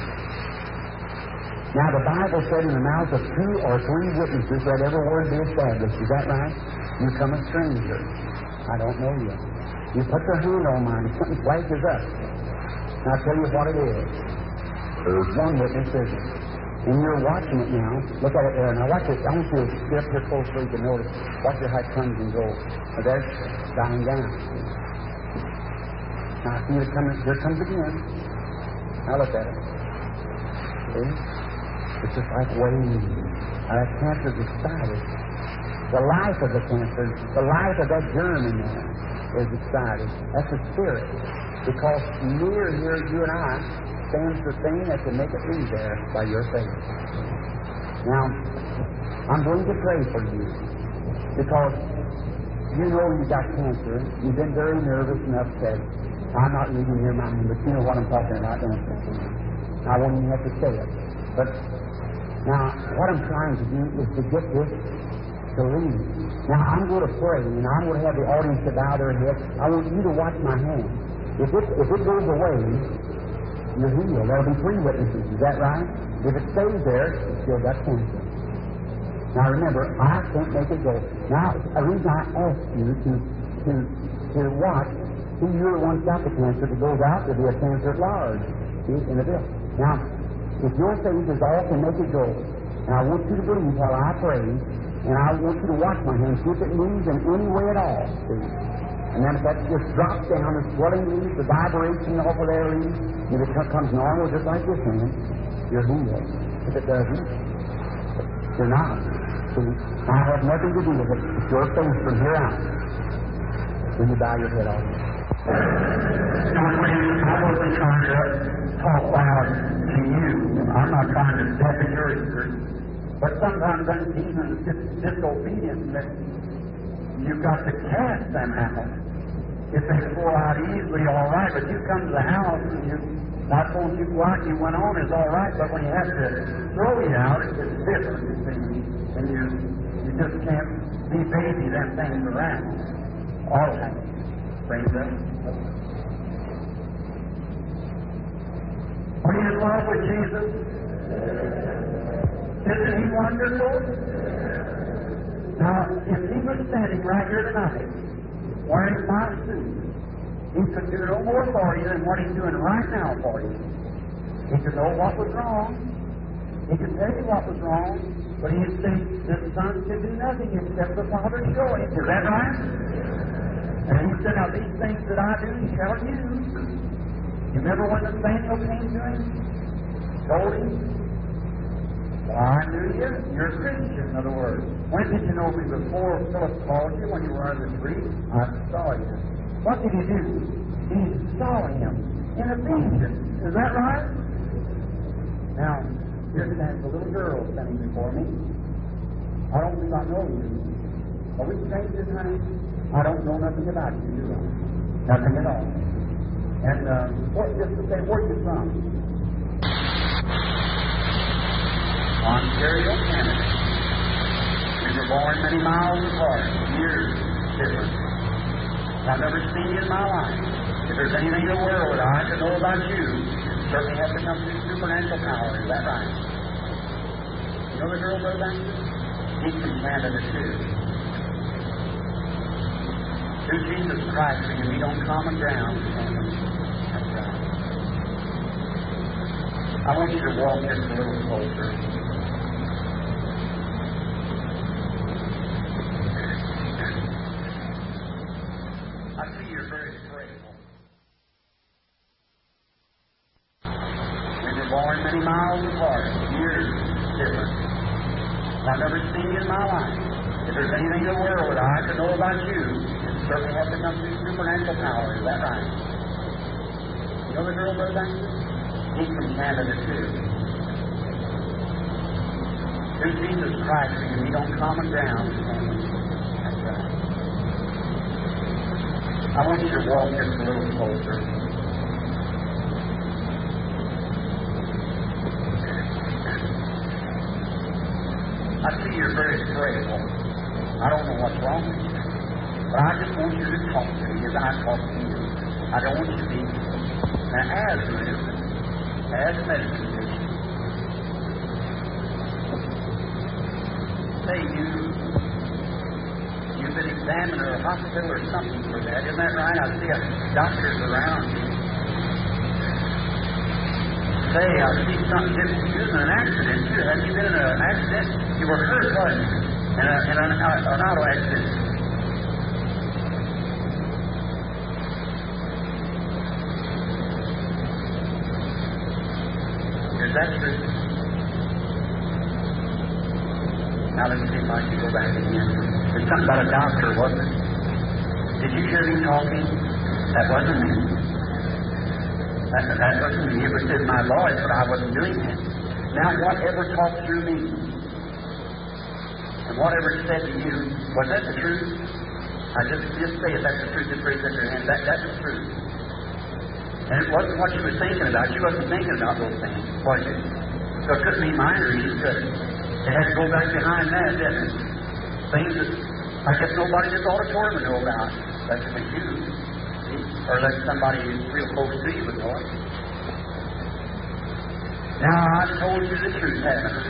Now, the Bible said in the mouth of 2 or 3 witnesses, let every word be established. Is that right? You come a stranger. I don't know you. You put your hand on mine, something flashes up. And I'll tell you what it is. There's one witness, isn't it? And you're watching it now. Look at it there. Now watch it. I want you to step here close so you can notice. Watch it how it comes and goes. Now there's dying down. Now see it coming. Here it comes again. Now look at it. See? It's just like waves. Now that cancer's excited. The life of the cancer, the life of that germ in there is excited. That's the spirit. Because near here, you and I, stands the thing that can make it leave there by your faith. Now, I'm going to pray for you. Because you know you've got cancer. You've been very nervous and upset. I'm not reading your mind, but you know what I'm talking about, don't you? I won't even have to say it. But now, what I'm trying to do is to get this to leave. Now, I'm going to pray, and I'm going to have the audience to bow their head. I want you to watch my hand. If it goes away, you're healed. There'll be 3 witnesses. Is that right? If it stays there, it's still got cancer. Now, remember, I can't make it go. Now, the reason I ask you to watch, see, you're the one got the cancer. If it goes out, there'll be a cancer at large. See, in the bill. Now, if your faith is all can make it go, and I want you to believe while I pray, and I want you to watch my hand, see if it moves in any way at all. See? And then if that just drops down, the swelling leaves, the vibration off of there leaves, if it comes normal just like this hand, you're healed. If it doesn't, you're not. See? I have nothing to do with it. It's your faith from here out. Then you bow your head off. I wasn't trying to talk loud to you. I'm not trying to step in your ears. But sometimes even disobedience, you've got to cast them out. If they fall out easily, all right, but you come to the house and you're not supposed to go out and you went on, it's all right, but when you have to throw you out, it's different, you see. And you just can't be baby them things around. All right. Praise God. Are you in love with Jesus? Isn't He wonderful? Now, if He was standing right here tonight, wearing my suit, He could do no more for you than what He's doing right now for you. He could know what was wrong. He could tell you what was wrong, but He'd say, the Son can do nothing except the Father show Him. Is that right? And He said, now these things that I do, shall you. You remember when Nathaniel came to Him? Told Him? Well, I knew you. You're a Christian, in other words. When did you know me? Before Philip called you, when you were under the tree? I saw you. What did He do? He saw Him in a vision. Is that right? Now, here stands a little girl standing before me. I don't think I know you. Are we strangers, honey? I don't know nothing about you, do I? Nothing at all. And just to say, where are you from? Ontario, Canada. We were born many miles apart, years different. I've never seen you in my life. If there's anything in the world that I should know about you, it certainly has to come through supernatural power. Is that right? You know the girl, Brother Baxter? He's from Canada, too. Through Jesus Christ, we can meet on common ground. That's right. I want you to walk just a little closer. 50 miles apart, years different. I've never seen you in my life. If there's anything in the world that I could know about you, it certainly has to come through supernatural power. Is that right? You know the girl, Brother Baxter? He's from Canada, too. Through Jesus Christ, we can meet on common ground. That's right. I want you to walk just a little closer. I see you're very frail. I don't know what's wrong with you. But I just want you to talk to me as I talk to you. I don't want you to be an asthma, as medicine is. Say you've been examined at a hospital or something for that. Isn't that right? I see doctors around you. Say, I see something different. You was in an accident, too. Have you been in an accident? You were hurt, wasn't you? In an auto accident. Is that true? Now let's see if I can go back again. There's something about a doctor, wasn't it? Did you hear me talking? That wasn't me. That wasn't me. It was in my voice, but I wasn't doing that. Now, whatever talked through me, and whatever said to you, was that the truth? I just say if that's the truth, just raise up your hand. That's the truth. And it wasn't what you were thinking about. You wasn't thinking about those things, was you? So it couldn't be mine or you could. It had to go back behind that, didn't it? Things that I guess nobody in this auditorium would know about. That's what you. Or let somebody real close to you would know it. Now, I've told you the truth, haven't I?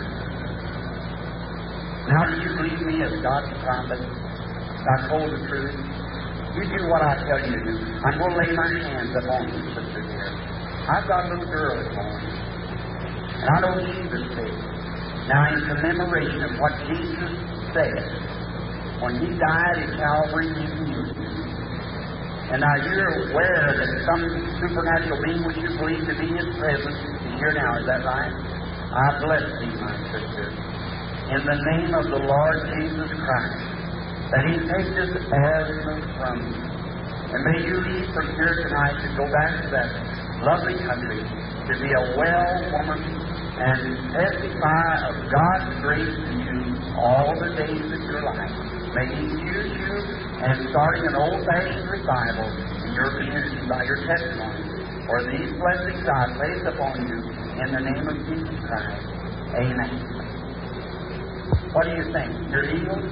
Now, do you believe me as God's prophet? I told the truth. You do what I tell you to do. I'm going to lay my hands upon you, sister dear. I've got a little girl at home, and I know she was sick. Now, in commemoration of what Jesus said, when He died at Calvary, He healed you. And now you're aware that some supernatural being which you believe to be His presence is here now. Is that right? I bless thee, my sister, in the name of the Lord Jesus Christ, that He take this asthma from you. And may you leave from here tonight to go back to that lovely country, to be a well woman and testify of God's grace to you all the days of your life. May He use you and starting an old-fashioned revival in your community by your testimony. For these blessings I place upon you in the name of Jesus Christ. Amen. What do you think? You're healed?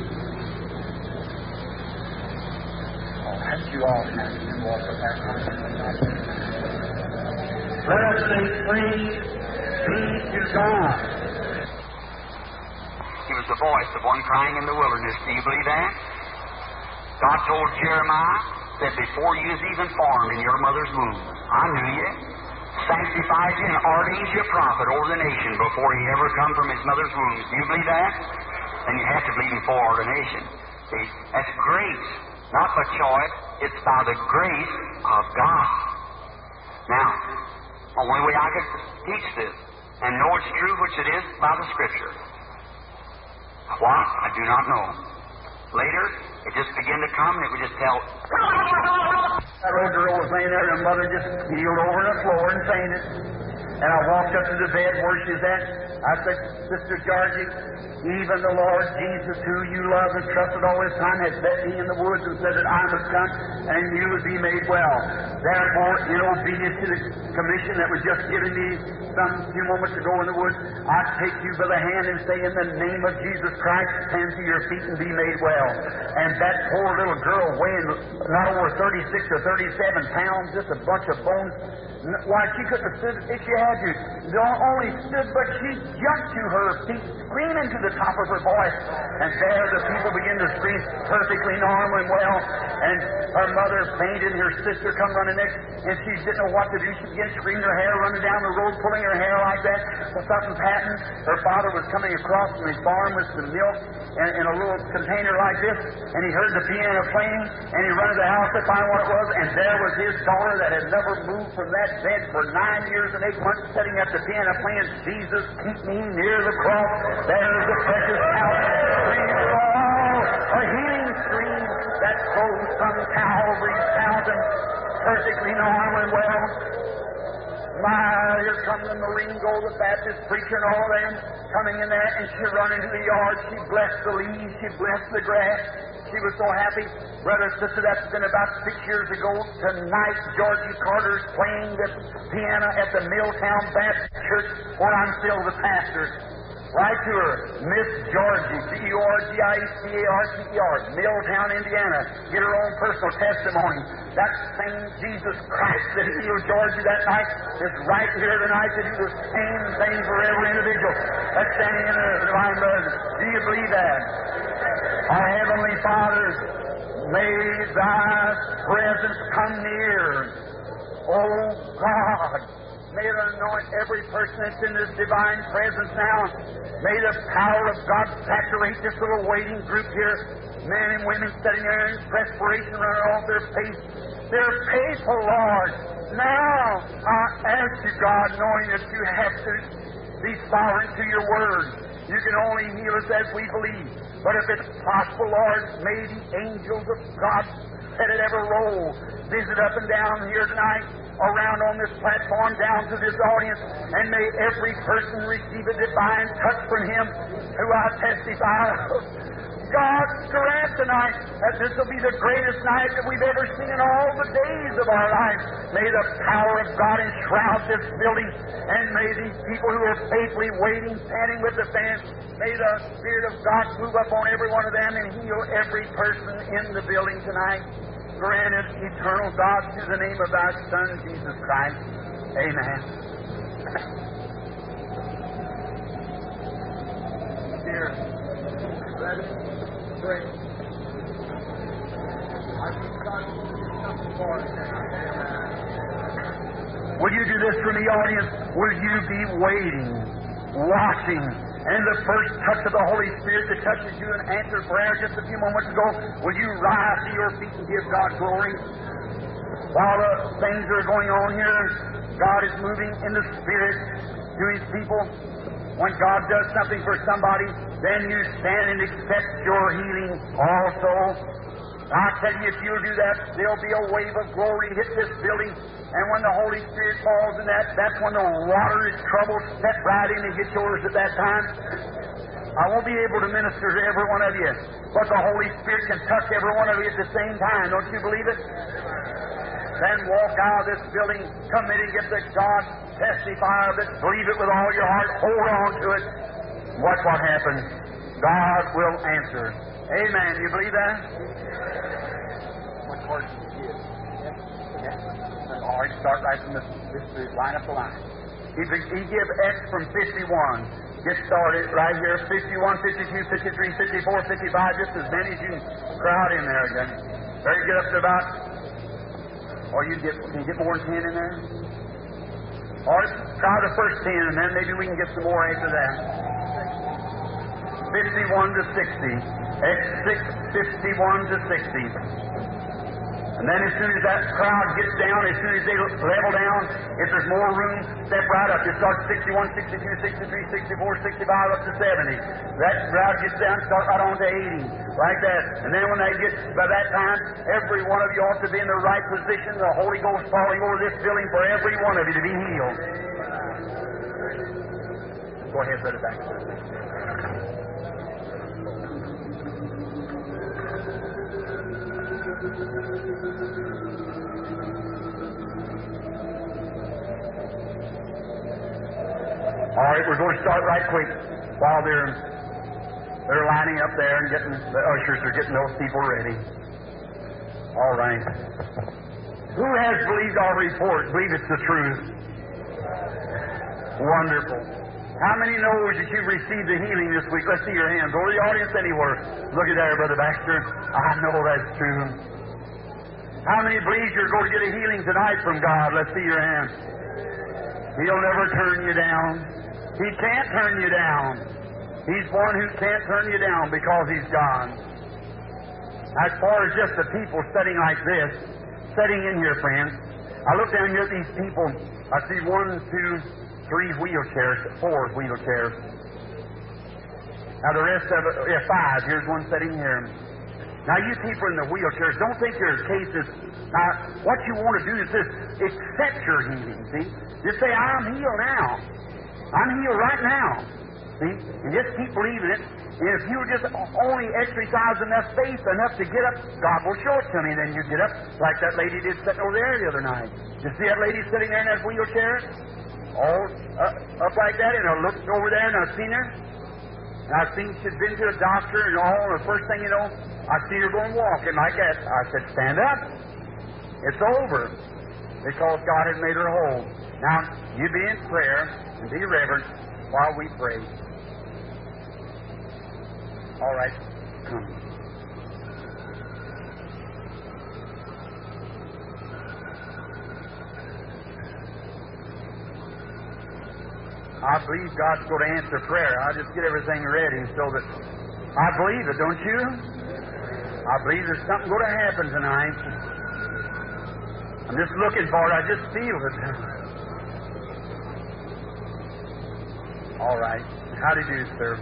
Oh, that's you all now. You can walk up that way. Let us say, praise be to God. He was the voice of one crying in the wilderness. Do you believe that? God told Jeremiah that before you was even formed in your mother's womb, I knew you, sanctified you, and ordained you a prophet over the nation before he ever come from his mother's womb. Do you believe that? Then you have to believe in foreordination. See, that's grace, not by choice. It's by the grace of God. Now, only way I could teach this and know it's true, which it is, by the Scripture. What? I do not know. Later, it just began to come, and it would just tell. That little girl was laying there, and her mother just healed over on the floor and fainted. And I walked up to the bed where she's at. I said, Sister Georgie, even the Lord Jesus, who you love and trusted all this time, has met me in the woods and said that I must come and you would be made well. Therefore, in obedience to the commission that was just given me some few moments ago in the woods, I take you by the hand and say, in the name of Jesus Christ, stand to your feet and be made well. And that poor little girl weighing not over 36 or 37 pounds, just a bunch of bones, why, she couldn't have stood if she had to. Not only stood, but she jumped to her feet, screaming to the top of her voice. And there the people began to scream, perfectly normal and well. And her mother fainted, and her sister come running next, and she didn't know what to do. She began screaming, her hair running down the road, pulling her hair like that. Well, something's happened. Her father was coming across from his farm with some milk in a little container like this, and he heard the piano playing, and he ran to the house to find what it was, and there was his daughter that had never moved from that bed for 9 years and 8 months, sitting at the piano playing, Jesus, keep me near the cross. There's the precious house. A healing stream that flows from Calvary's fountain, perfectly normal and well. My, here comes the Maringo, the Baptist preacher, and all of them coming in there, and she run into the yard. She blessed the leaves. She blessed the grass. She was so happy. Brother and sister, that's been about 6 years ago. Tonight, Georgie Carter's playing the piano at the Milltown Baptist Church, where I'm still the pastor. Write to her, Miss Georgie, Georgiecar, Milltown, Indiana. Get her own personal testimony. That same Jesus Christ that healed Georgie that night is right here tonight to do the same thing for every individual that's standing in the divine presence. Do you believe that? Our Heavenly Father, may Thy presence come near. Oh God, may it anoint every person that's in this divine presence now. May the power of God saturate this little waiting group here. Men and women sitting there in perspiration running off their face. They're faithful, Lord. Now, I ask you, God, knowing that you have to be sovereign to your word. You can only heal us as we believe. But if it's possible, Lord, may the angels of God set at every roll, visit up and down here tonight, around on this platform, down to this audience, and may every person receive a divine touch from Him who I testify of. God, grant tonight that this will be the greatest night that we've ever seen in all the days of our life. May the power of God enshroud this building, and may these people who are faithfully waiting, standing with the fans, may the Spirit of God move up on every one of them and heal every person in the building tonight. Grant it, eternal God, through the name of Thy Son, Jesus Christ. Amen. Dear brethren, pray. Will you do this for the audience? Will you be waiting, watching, and the first touch of the Holy Spirit that touches you and answered prayer just a few moments ago, will you rise to your feet and give God glory? While the things are going on here, God is moving in the Spirit to His people. When God does something for somebody, then you stand and accept your healing also. I tell you, if you'll do that, there'll be a wave of glory hit this building. And when the Holy Spirit falls in that's when the water is troubled. Step right in and get yours at that time. I won't be able to minister to every one of you, but the Holy Spirit can touch every one of you at the same time. Don't you believe it? Then walk out of this building, committing it to God, testify of it, believe it with all your heart, hold on to it. Watch what happens. God will answer. Amen. You believe that? What chord do you give? Yes. All right, start right from this line up the line. He give X from 51. Get started right here. 51, 52, 53, 54, 55, just as many as you can crowd in there again. Better get up to about, or can you get more than 10 in there? Or try the first 10, and then maybe we can get some more after that. 51 to 60. X6, 51 to 60. And then as soon as that crowd gets down, as soon as they level down, if there's more room, step right up. You start 61, 62, 63, 64, 65, up to 70. That crowd gets down, start right on to 80, like that. And then when they get, by that time, every one of you ought to be in the right position, the Holy Ghost falling over this building for every one of you to be healed. Go ahead, Brother Baxter. All right, we're going to start right quick while they're lining up there and getting the ushers are getting those people ready. All right. Who has believed our report? Believe it's the truth. Wonderful. How many knows that you've received the healing this week? Let's see your hands. Or the audience anywhere. Look at there, Brother Baxter. I know that's true. How many believes you're going to get a healing tonight from God? Let's see your hands. He'll never turn you down. He can't turn you down. He's one who can't turn you down because He's God. As far as just the people sitting like this, sitting in here, friends, I look down here at these people. I see 1, 2, 3 wheelchairs, 4 wheelchairs. Now the rest of it, 5. Here's one sitting here. Now you people in the wheelchairs, don't think your case is... Now, what you want to do is just accept your healing, see? Just say, I'm healed now. I'm healed right now. See? And just keep believing it. And if you just only exercise enough faith, enough to get up, God will show it to me. Then you get up like that lady did sitting over there the other night. You see that lady sitting there in that wheelchair? All up like that, and I looked over there and I seen her. And I seen she'd been to a doctor and all, and the first thing you know, I see her going walking like that. I said, stand up. It's over. Because God had made her whole. Now, you be in prayer and be reverent while we pray. All right. Come. I believe God's going to answer prayer. I'll just get everything ready so that... I believe it, don't you? I believe there's something going to happen tonight. I'm just looking for it. I just feel it. All right. How do you do, sir?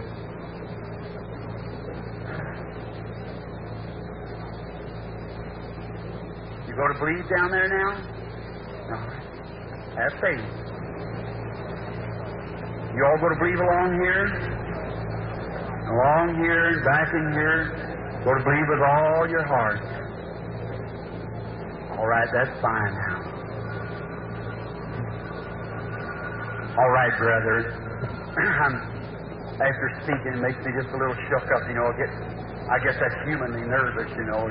You going to believe down there now? No. Have faith. You all going to believe along here? Along here and back in here. Going to believe with all your heart. All right, that's fine now. All right, brother. After speaking, it makes me just a little shook up, you know. I guess that's humanly nervous, you know.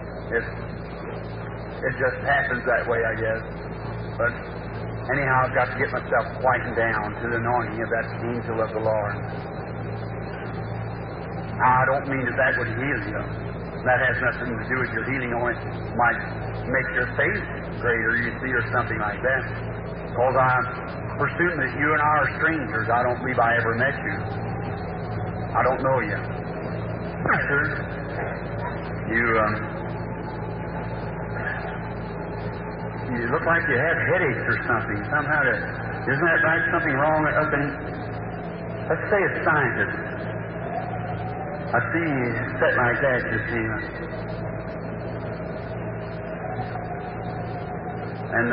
It just happens that way, I guess. But anyhow, I've got to get myself quietened down to the anointing of that angel of the Lord. Now, I don't mean that would heal you. That has nothing to do with your healing. Only might make your faith greater, you see, or something like that. Because I'm presuming that you and I are strangers. I don't believe I ever met you. I don't know you. Sir, you look like you have headaches or something. Somehow, isn't that right? Something wrong up in... Let's say it's scientist. I see you sit like that, you see. And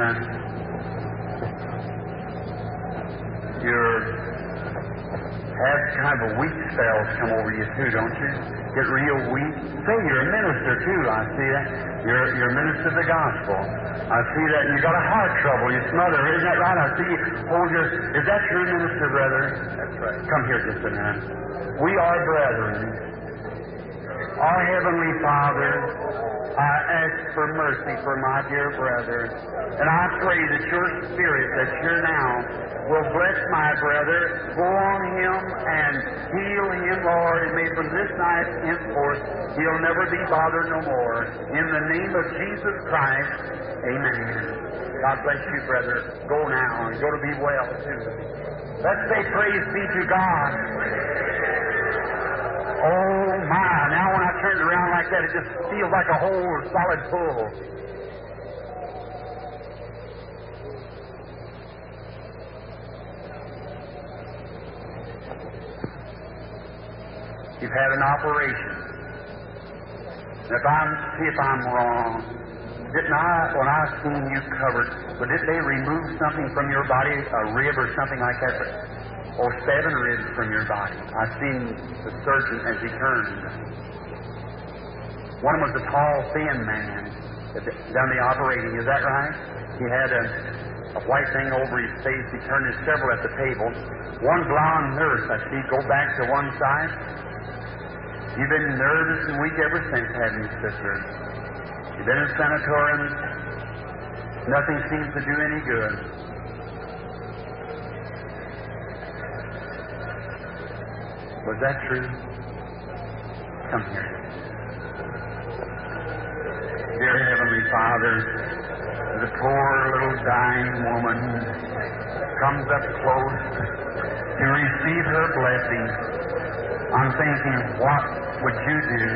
you have kind of a weak spells come over you too, don't you? Get real weak. Say you're a minister too, I see that. You're a minister of the gospel. I see that. You got a heart trouble. You smother. Isn't that right? I see you hold your... Is that your minister, brother? That's right. Come here just a minute. We are brethren. Our Heavenly Father, I ask for mercy for my dear brother. And I pray that your Spirit that's here now will bless my brother, go on him and heal him, Lord, and may from this night henceforth he'll never be bothered no more. In the name of Jesus Christ, amen. God bless you, brother. Go now. You're going to be well, too. Let's say praise be to God. Oh, my. Now when I turn it around like that, it just feels like a whole solid pull. You've had an operation. See if I'm wrong. Didn't I, when I seen you covered, but didn't they remove something from your body, a rib or something like that? Or 7 ribs from your body. I seen the surgeon as he turned. One was a tall, thin man that done the operating. Is that right? He had a white thing over his face. He turned his several at the table. One blonde nurse, I see, go back to one side. You've been nervous and weak ever since, haven't you, sister? You've been in sanatoriums. Nothing seems to do any good. Was that true? Come here. Dear Heavenly Father, the poor little dying woman comes up close to receive her blessing. I'm thinking, what would you do?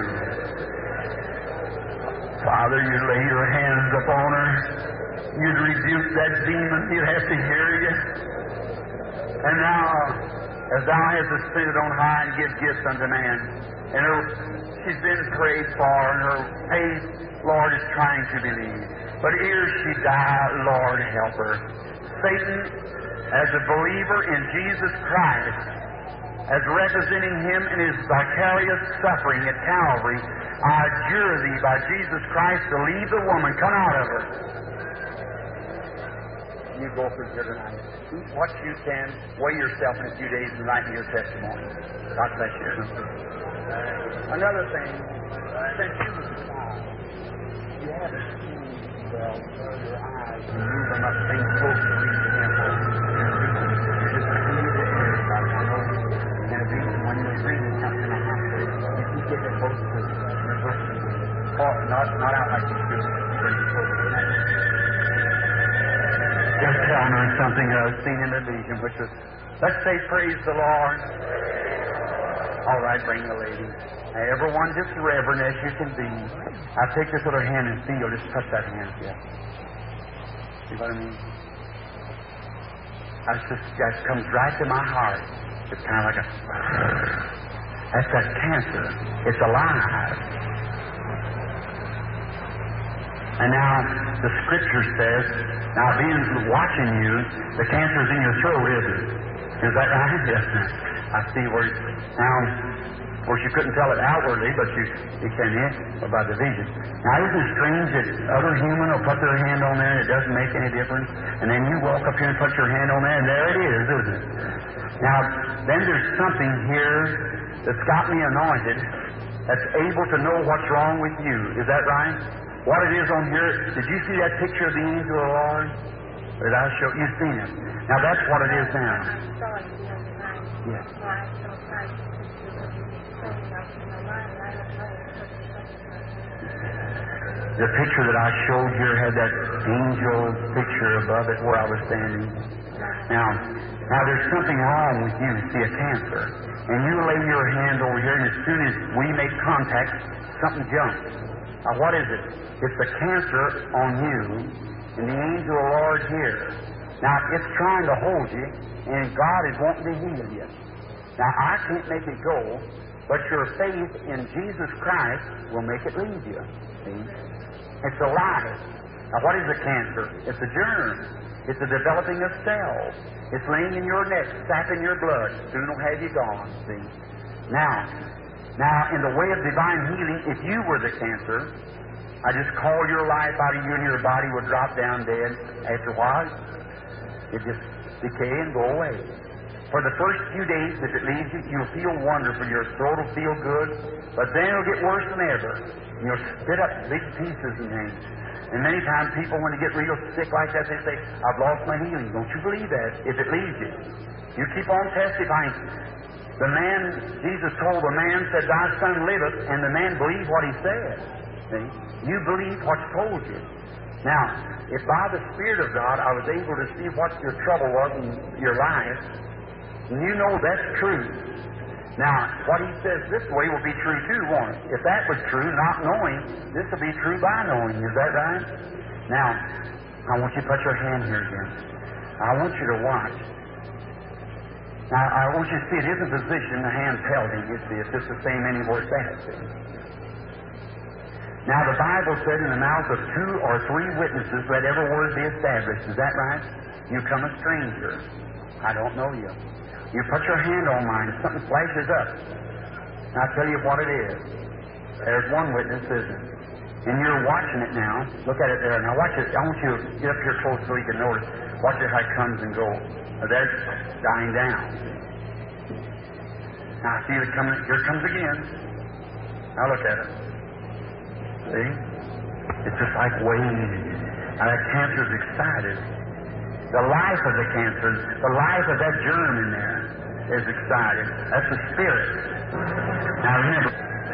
Father, you lay your hands upon her. You'd rebuke that demon. You'd have to hear you. And now, as thou hast ascended on high and give gifts unto man, and she's been prayed for, and her faith, Lord, is trying to believe. But ere she die, Lord, help her. Satan, as a believer in Jesus Christ, as representing Him in His vicarious suffering at Calvary, I adjure Thee by Jesus Christ to leave the woman, come out of her. You go through here tonight. Eat what you can, weigh yourself in a few days and write me your testimony. God bless you. Another thing, since you was a child, you haven't seen well your eyes and move them up things close to reach the temple. You just see the air about it. I know. And a reason when you're reading something in the hospital, you keep getting close to your person. Not out like you do, pretty close to that. Just telling her something I've seen in the vision, which was, let's say, praise the Lord. All right, bring the lady. Now, everyone just reverent as you can be. I take this other hand and feel, just touch that hand. Yeah. See what I mean? That comes right to my heart. It's kind of like a... That's that cancer. It's alive. And now, the Scripture says, now being watching you, the cancer's in your throat, isn't it? Is that right? Yes. I see where... Now, of course, you couldn't tell it outwardly, but you can hear by the vision. Now, isn't it strange that other human will put their hand on there and it doesn't make any difference? And then you walk up here and put your hand on there, and there it is, isn't it? Now, then there's something here that's got me anointed that's able to know what's wrong with you. Is that right? What it is on here, did you see that picture of the angel of the Lord? Or did I show you? You've seen it. Now, that's what it is now. Yes. The picture that I showed here had that angel picture above it where I was standing. Now there's something wrong with you. See, a cancer. And you lay your hand over here, and as soon as we make contact, something jumps. Now, what is it? It's the cancer on you, and the angel of the Lord here. Now, it's trying to hold you, and God is wanting to heal you. Now, I can't make it go, but your faith in Jesus Christ will make it leave you. See? It's alive. Now, what is a cancer? It's a germ. It's a developing of cells. It's laying in your neck, sapping your blood. Soon will have you gone, see? Now, in the way of divine healing, if you were the cancer, I just call your life out of you and your body would drop down dead. After a while, it just decay and go away. For the first few days, if it leaves you, you'll feel wonderful. Your throat will feel good, but then it'll get worse than ever. And you'll spit up big pieces and things. And many times people, when they get real sick like that, they say, I've lost my healing. Don't you believe that if it leaves you? You keep on testifying. The man, Jesus told the man, said, Thy son liveth, and the man believed what he said. See? You believe what's told you. Now, if by the Spirit of God I was able to see what your trouble was in your life, and you know that's true. Now, what he says this way will be true too, won't it? If that was true, not knowing, this will be true by knowing. Is that right? Now, I want you to put your hand here again. I want you to watch. Now, I want you to see it is a position, the hand's held in, you see. It's just the same anywhere it's at, see. Now, the Bible said in the mouth of 2 or 3 witnesses, let every word be established. Is that right? You come a stranger. I don't know you. You put your hand on mine, something flashes up. And I'll tell you what it is. There's one witness, isn't it? And you're watching it now. Look at it there. Now watch it. I want you to get up here close so you can notice. Watch it how it comes and goes. Now there's dying down. Now see it coming. Here it comes again. Now look at it. See? It's just like waves. Now that cancer's excited. The life of the cancer, the life of that germ in there is excited. That's the spirit. Now remember,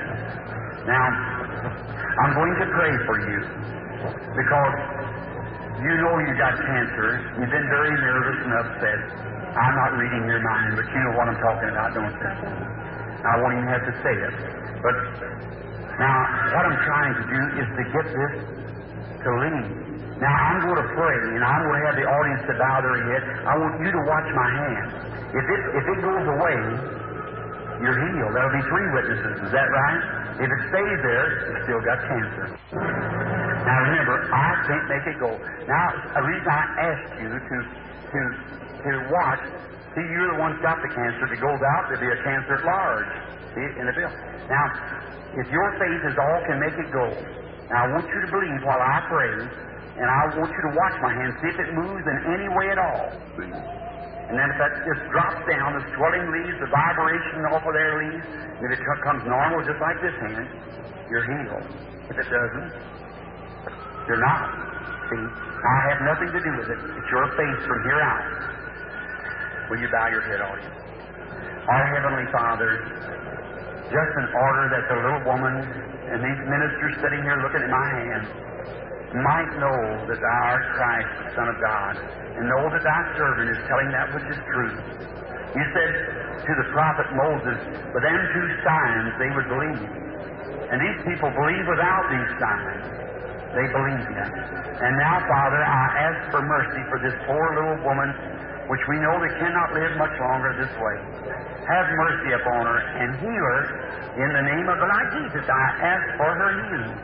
I'm going to pray for you because you know you got cancer. You've been very nervous and upset. I'm not reading your mind, but you know what I'm talking about, don't you? I won't even have to say it. But now, what I'm trying to do is to get this to leave. Now, I'm going to pray, and I'm going to have the audience to bow their head. I want you to watch my hand. If it goes away, you're healed. There'll be 3 witnesses. Is that right? If it stays there, you still got cancer. Now remember, I can't make it go. Now, the reason I asked you to watch, see, you're the one that's got the cancer. If it goes out, there'll be a cancer at large. See, in the bill. Now, if your faith is all can make it go, now I want you to believe while I pray, and I want you to watch my hand, see if it moves in any way at all. And then if that just drops down, the swelling leaves, the vibration off of their leaves, if it comes normal just like this hand, you're healed. If it doesn't, you're not. See, I have nothing to do with it. It's your faith from here out. Will you bow your head, audience? Our Heavenly Father, just in order that the little woman and these ministers sitting here looking at my hand might know that thou art Christ, the Son of God, and know that thy servant is telling that which is true. You said to the prophet Moses, "For them 2 signs they would believe." And these people believe without these signs. They believe you. And now, Father, I ask for mercy for this poor little woman, which we know that cannot live much longer this way. Have mercy upon her and heal her in the name of the Lord Jesus. I ask for her healing.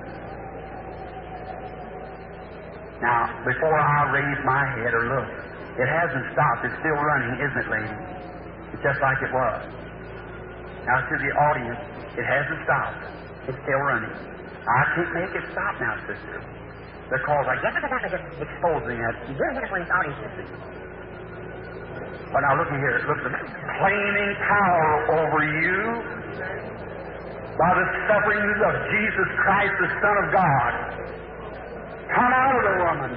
Now, before I raise my head or look, it hasn't stopped. It's still running, isn't it, lady? It's just like it was. Now, to the audience, it hasn't stopped. It's still running. I can't make it stop now, sister. Because I guess it's exposing that. But now, look here. Look at the claiming power over you by the sufferings of Jesus Christ, the Son of God. Come out of the woman.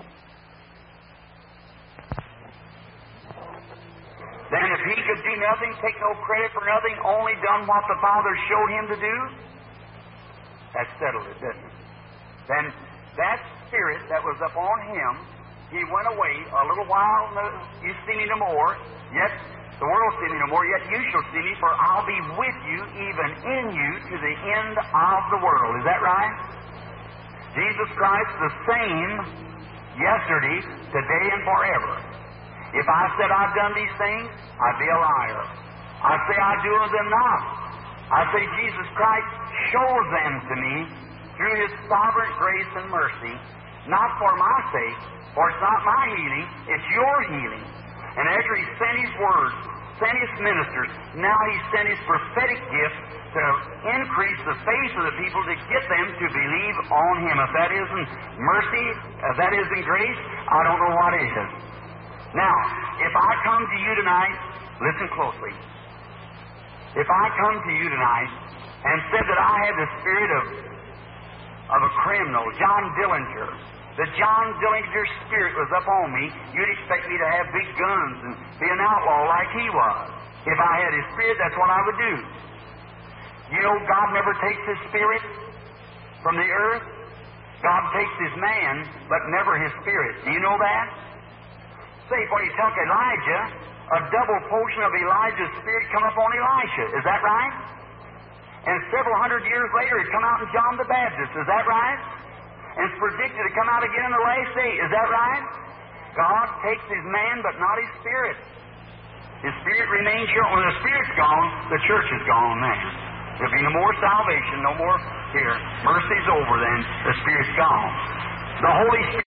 Then if he could do nothing, take no credit for nothing, only done what the Father showed him to do, that settled it, didn't it? Then that spirit that was upon him, he went away a little while, you see me no more, yet the world see me no more, yet you shall see me, for I'll be with you, even in you, to the end of the world. Is that right? Jesus Christ the same yesterday, today, and forever. If I said I've done these things, I'd be a liar. I say I do them not. I say Jesus Christ shows them to me through His sovereign grace and mercy, not for my sake, for it's not my healing, it's your healing. And after He sent His words, sent His ministers, now He sent His prophetic gift to increase the faith of the people, to get them to believe on Him. If that isn't mercy, if that isn't grace, I don't know what is. Now, if I come to you tonight, listen closely. If I come to you tonight and said that I had the spirit of a criminal, John Dillinger, that John Dillinger's spirit was up on me, you'd expect me to have big guns and be an outlaw like he was. If I had His spirit, that's what I would do. You know, God never takes His spirit from the earth. God takes His man, but never His spirit. Do you know that? Say, when He took Elijah, a double portion of Elijah's spirit come upon Elisha. Is that right? And several hundred years later, it come out in John the Baptist. Is that right? And it's predicted to come out again in the last day. Is that right? God takes His man, but not His spirit. His spirit remains here. When the spirit's gone, the church is gone then. There'll be no more salvation, no more here. Mercy's over then. The spirit's gone. The Holy Spirit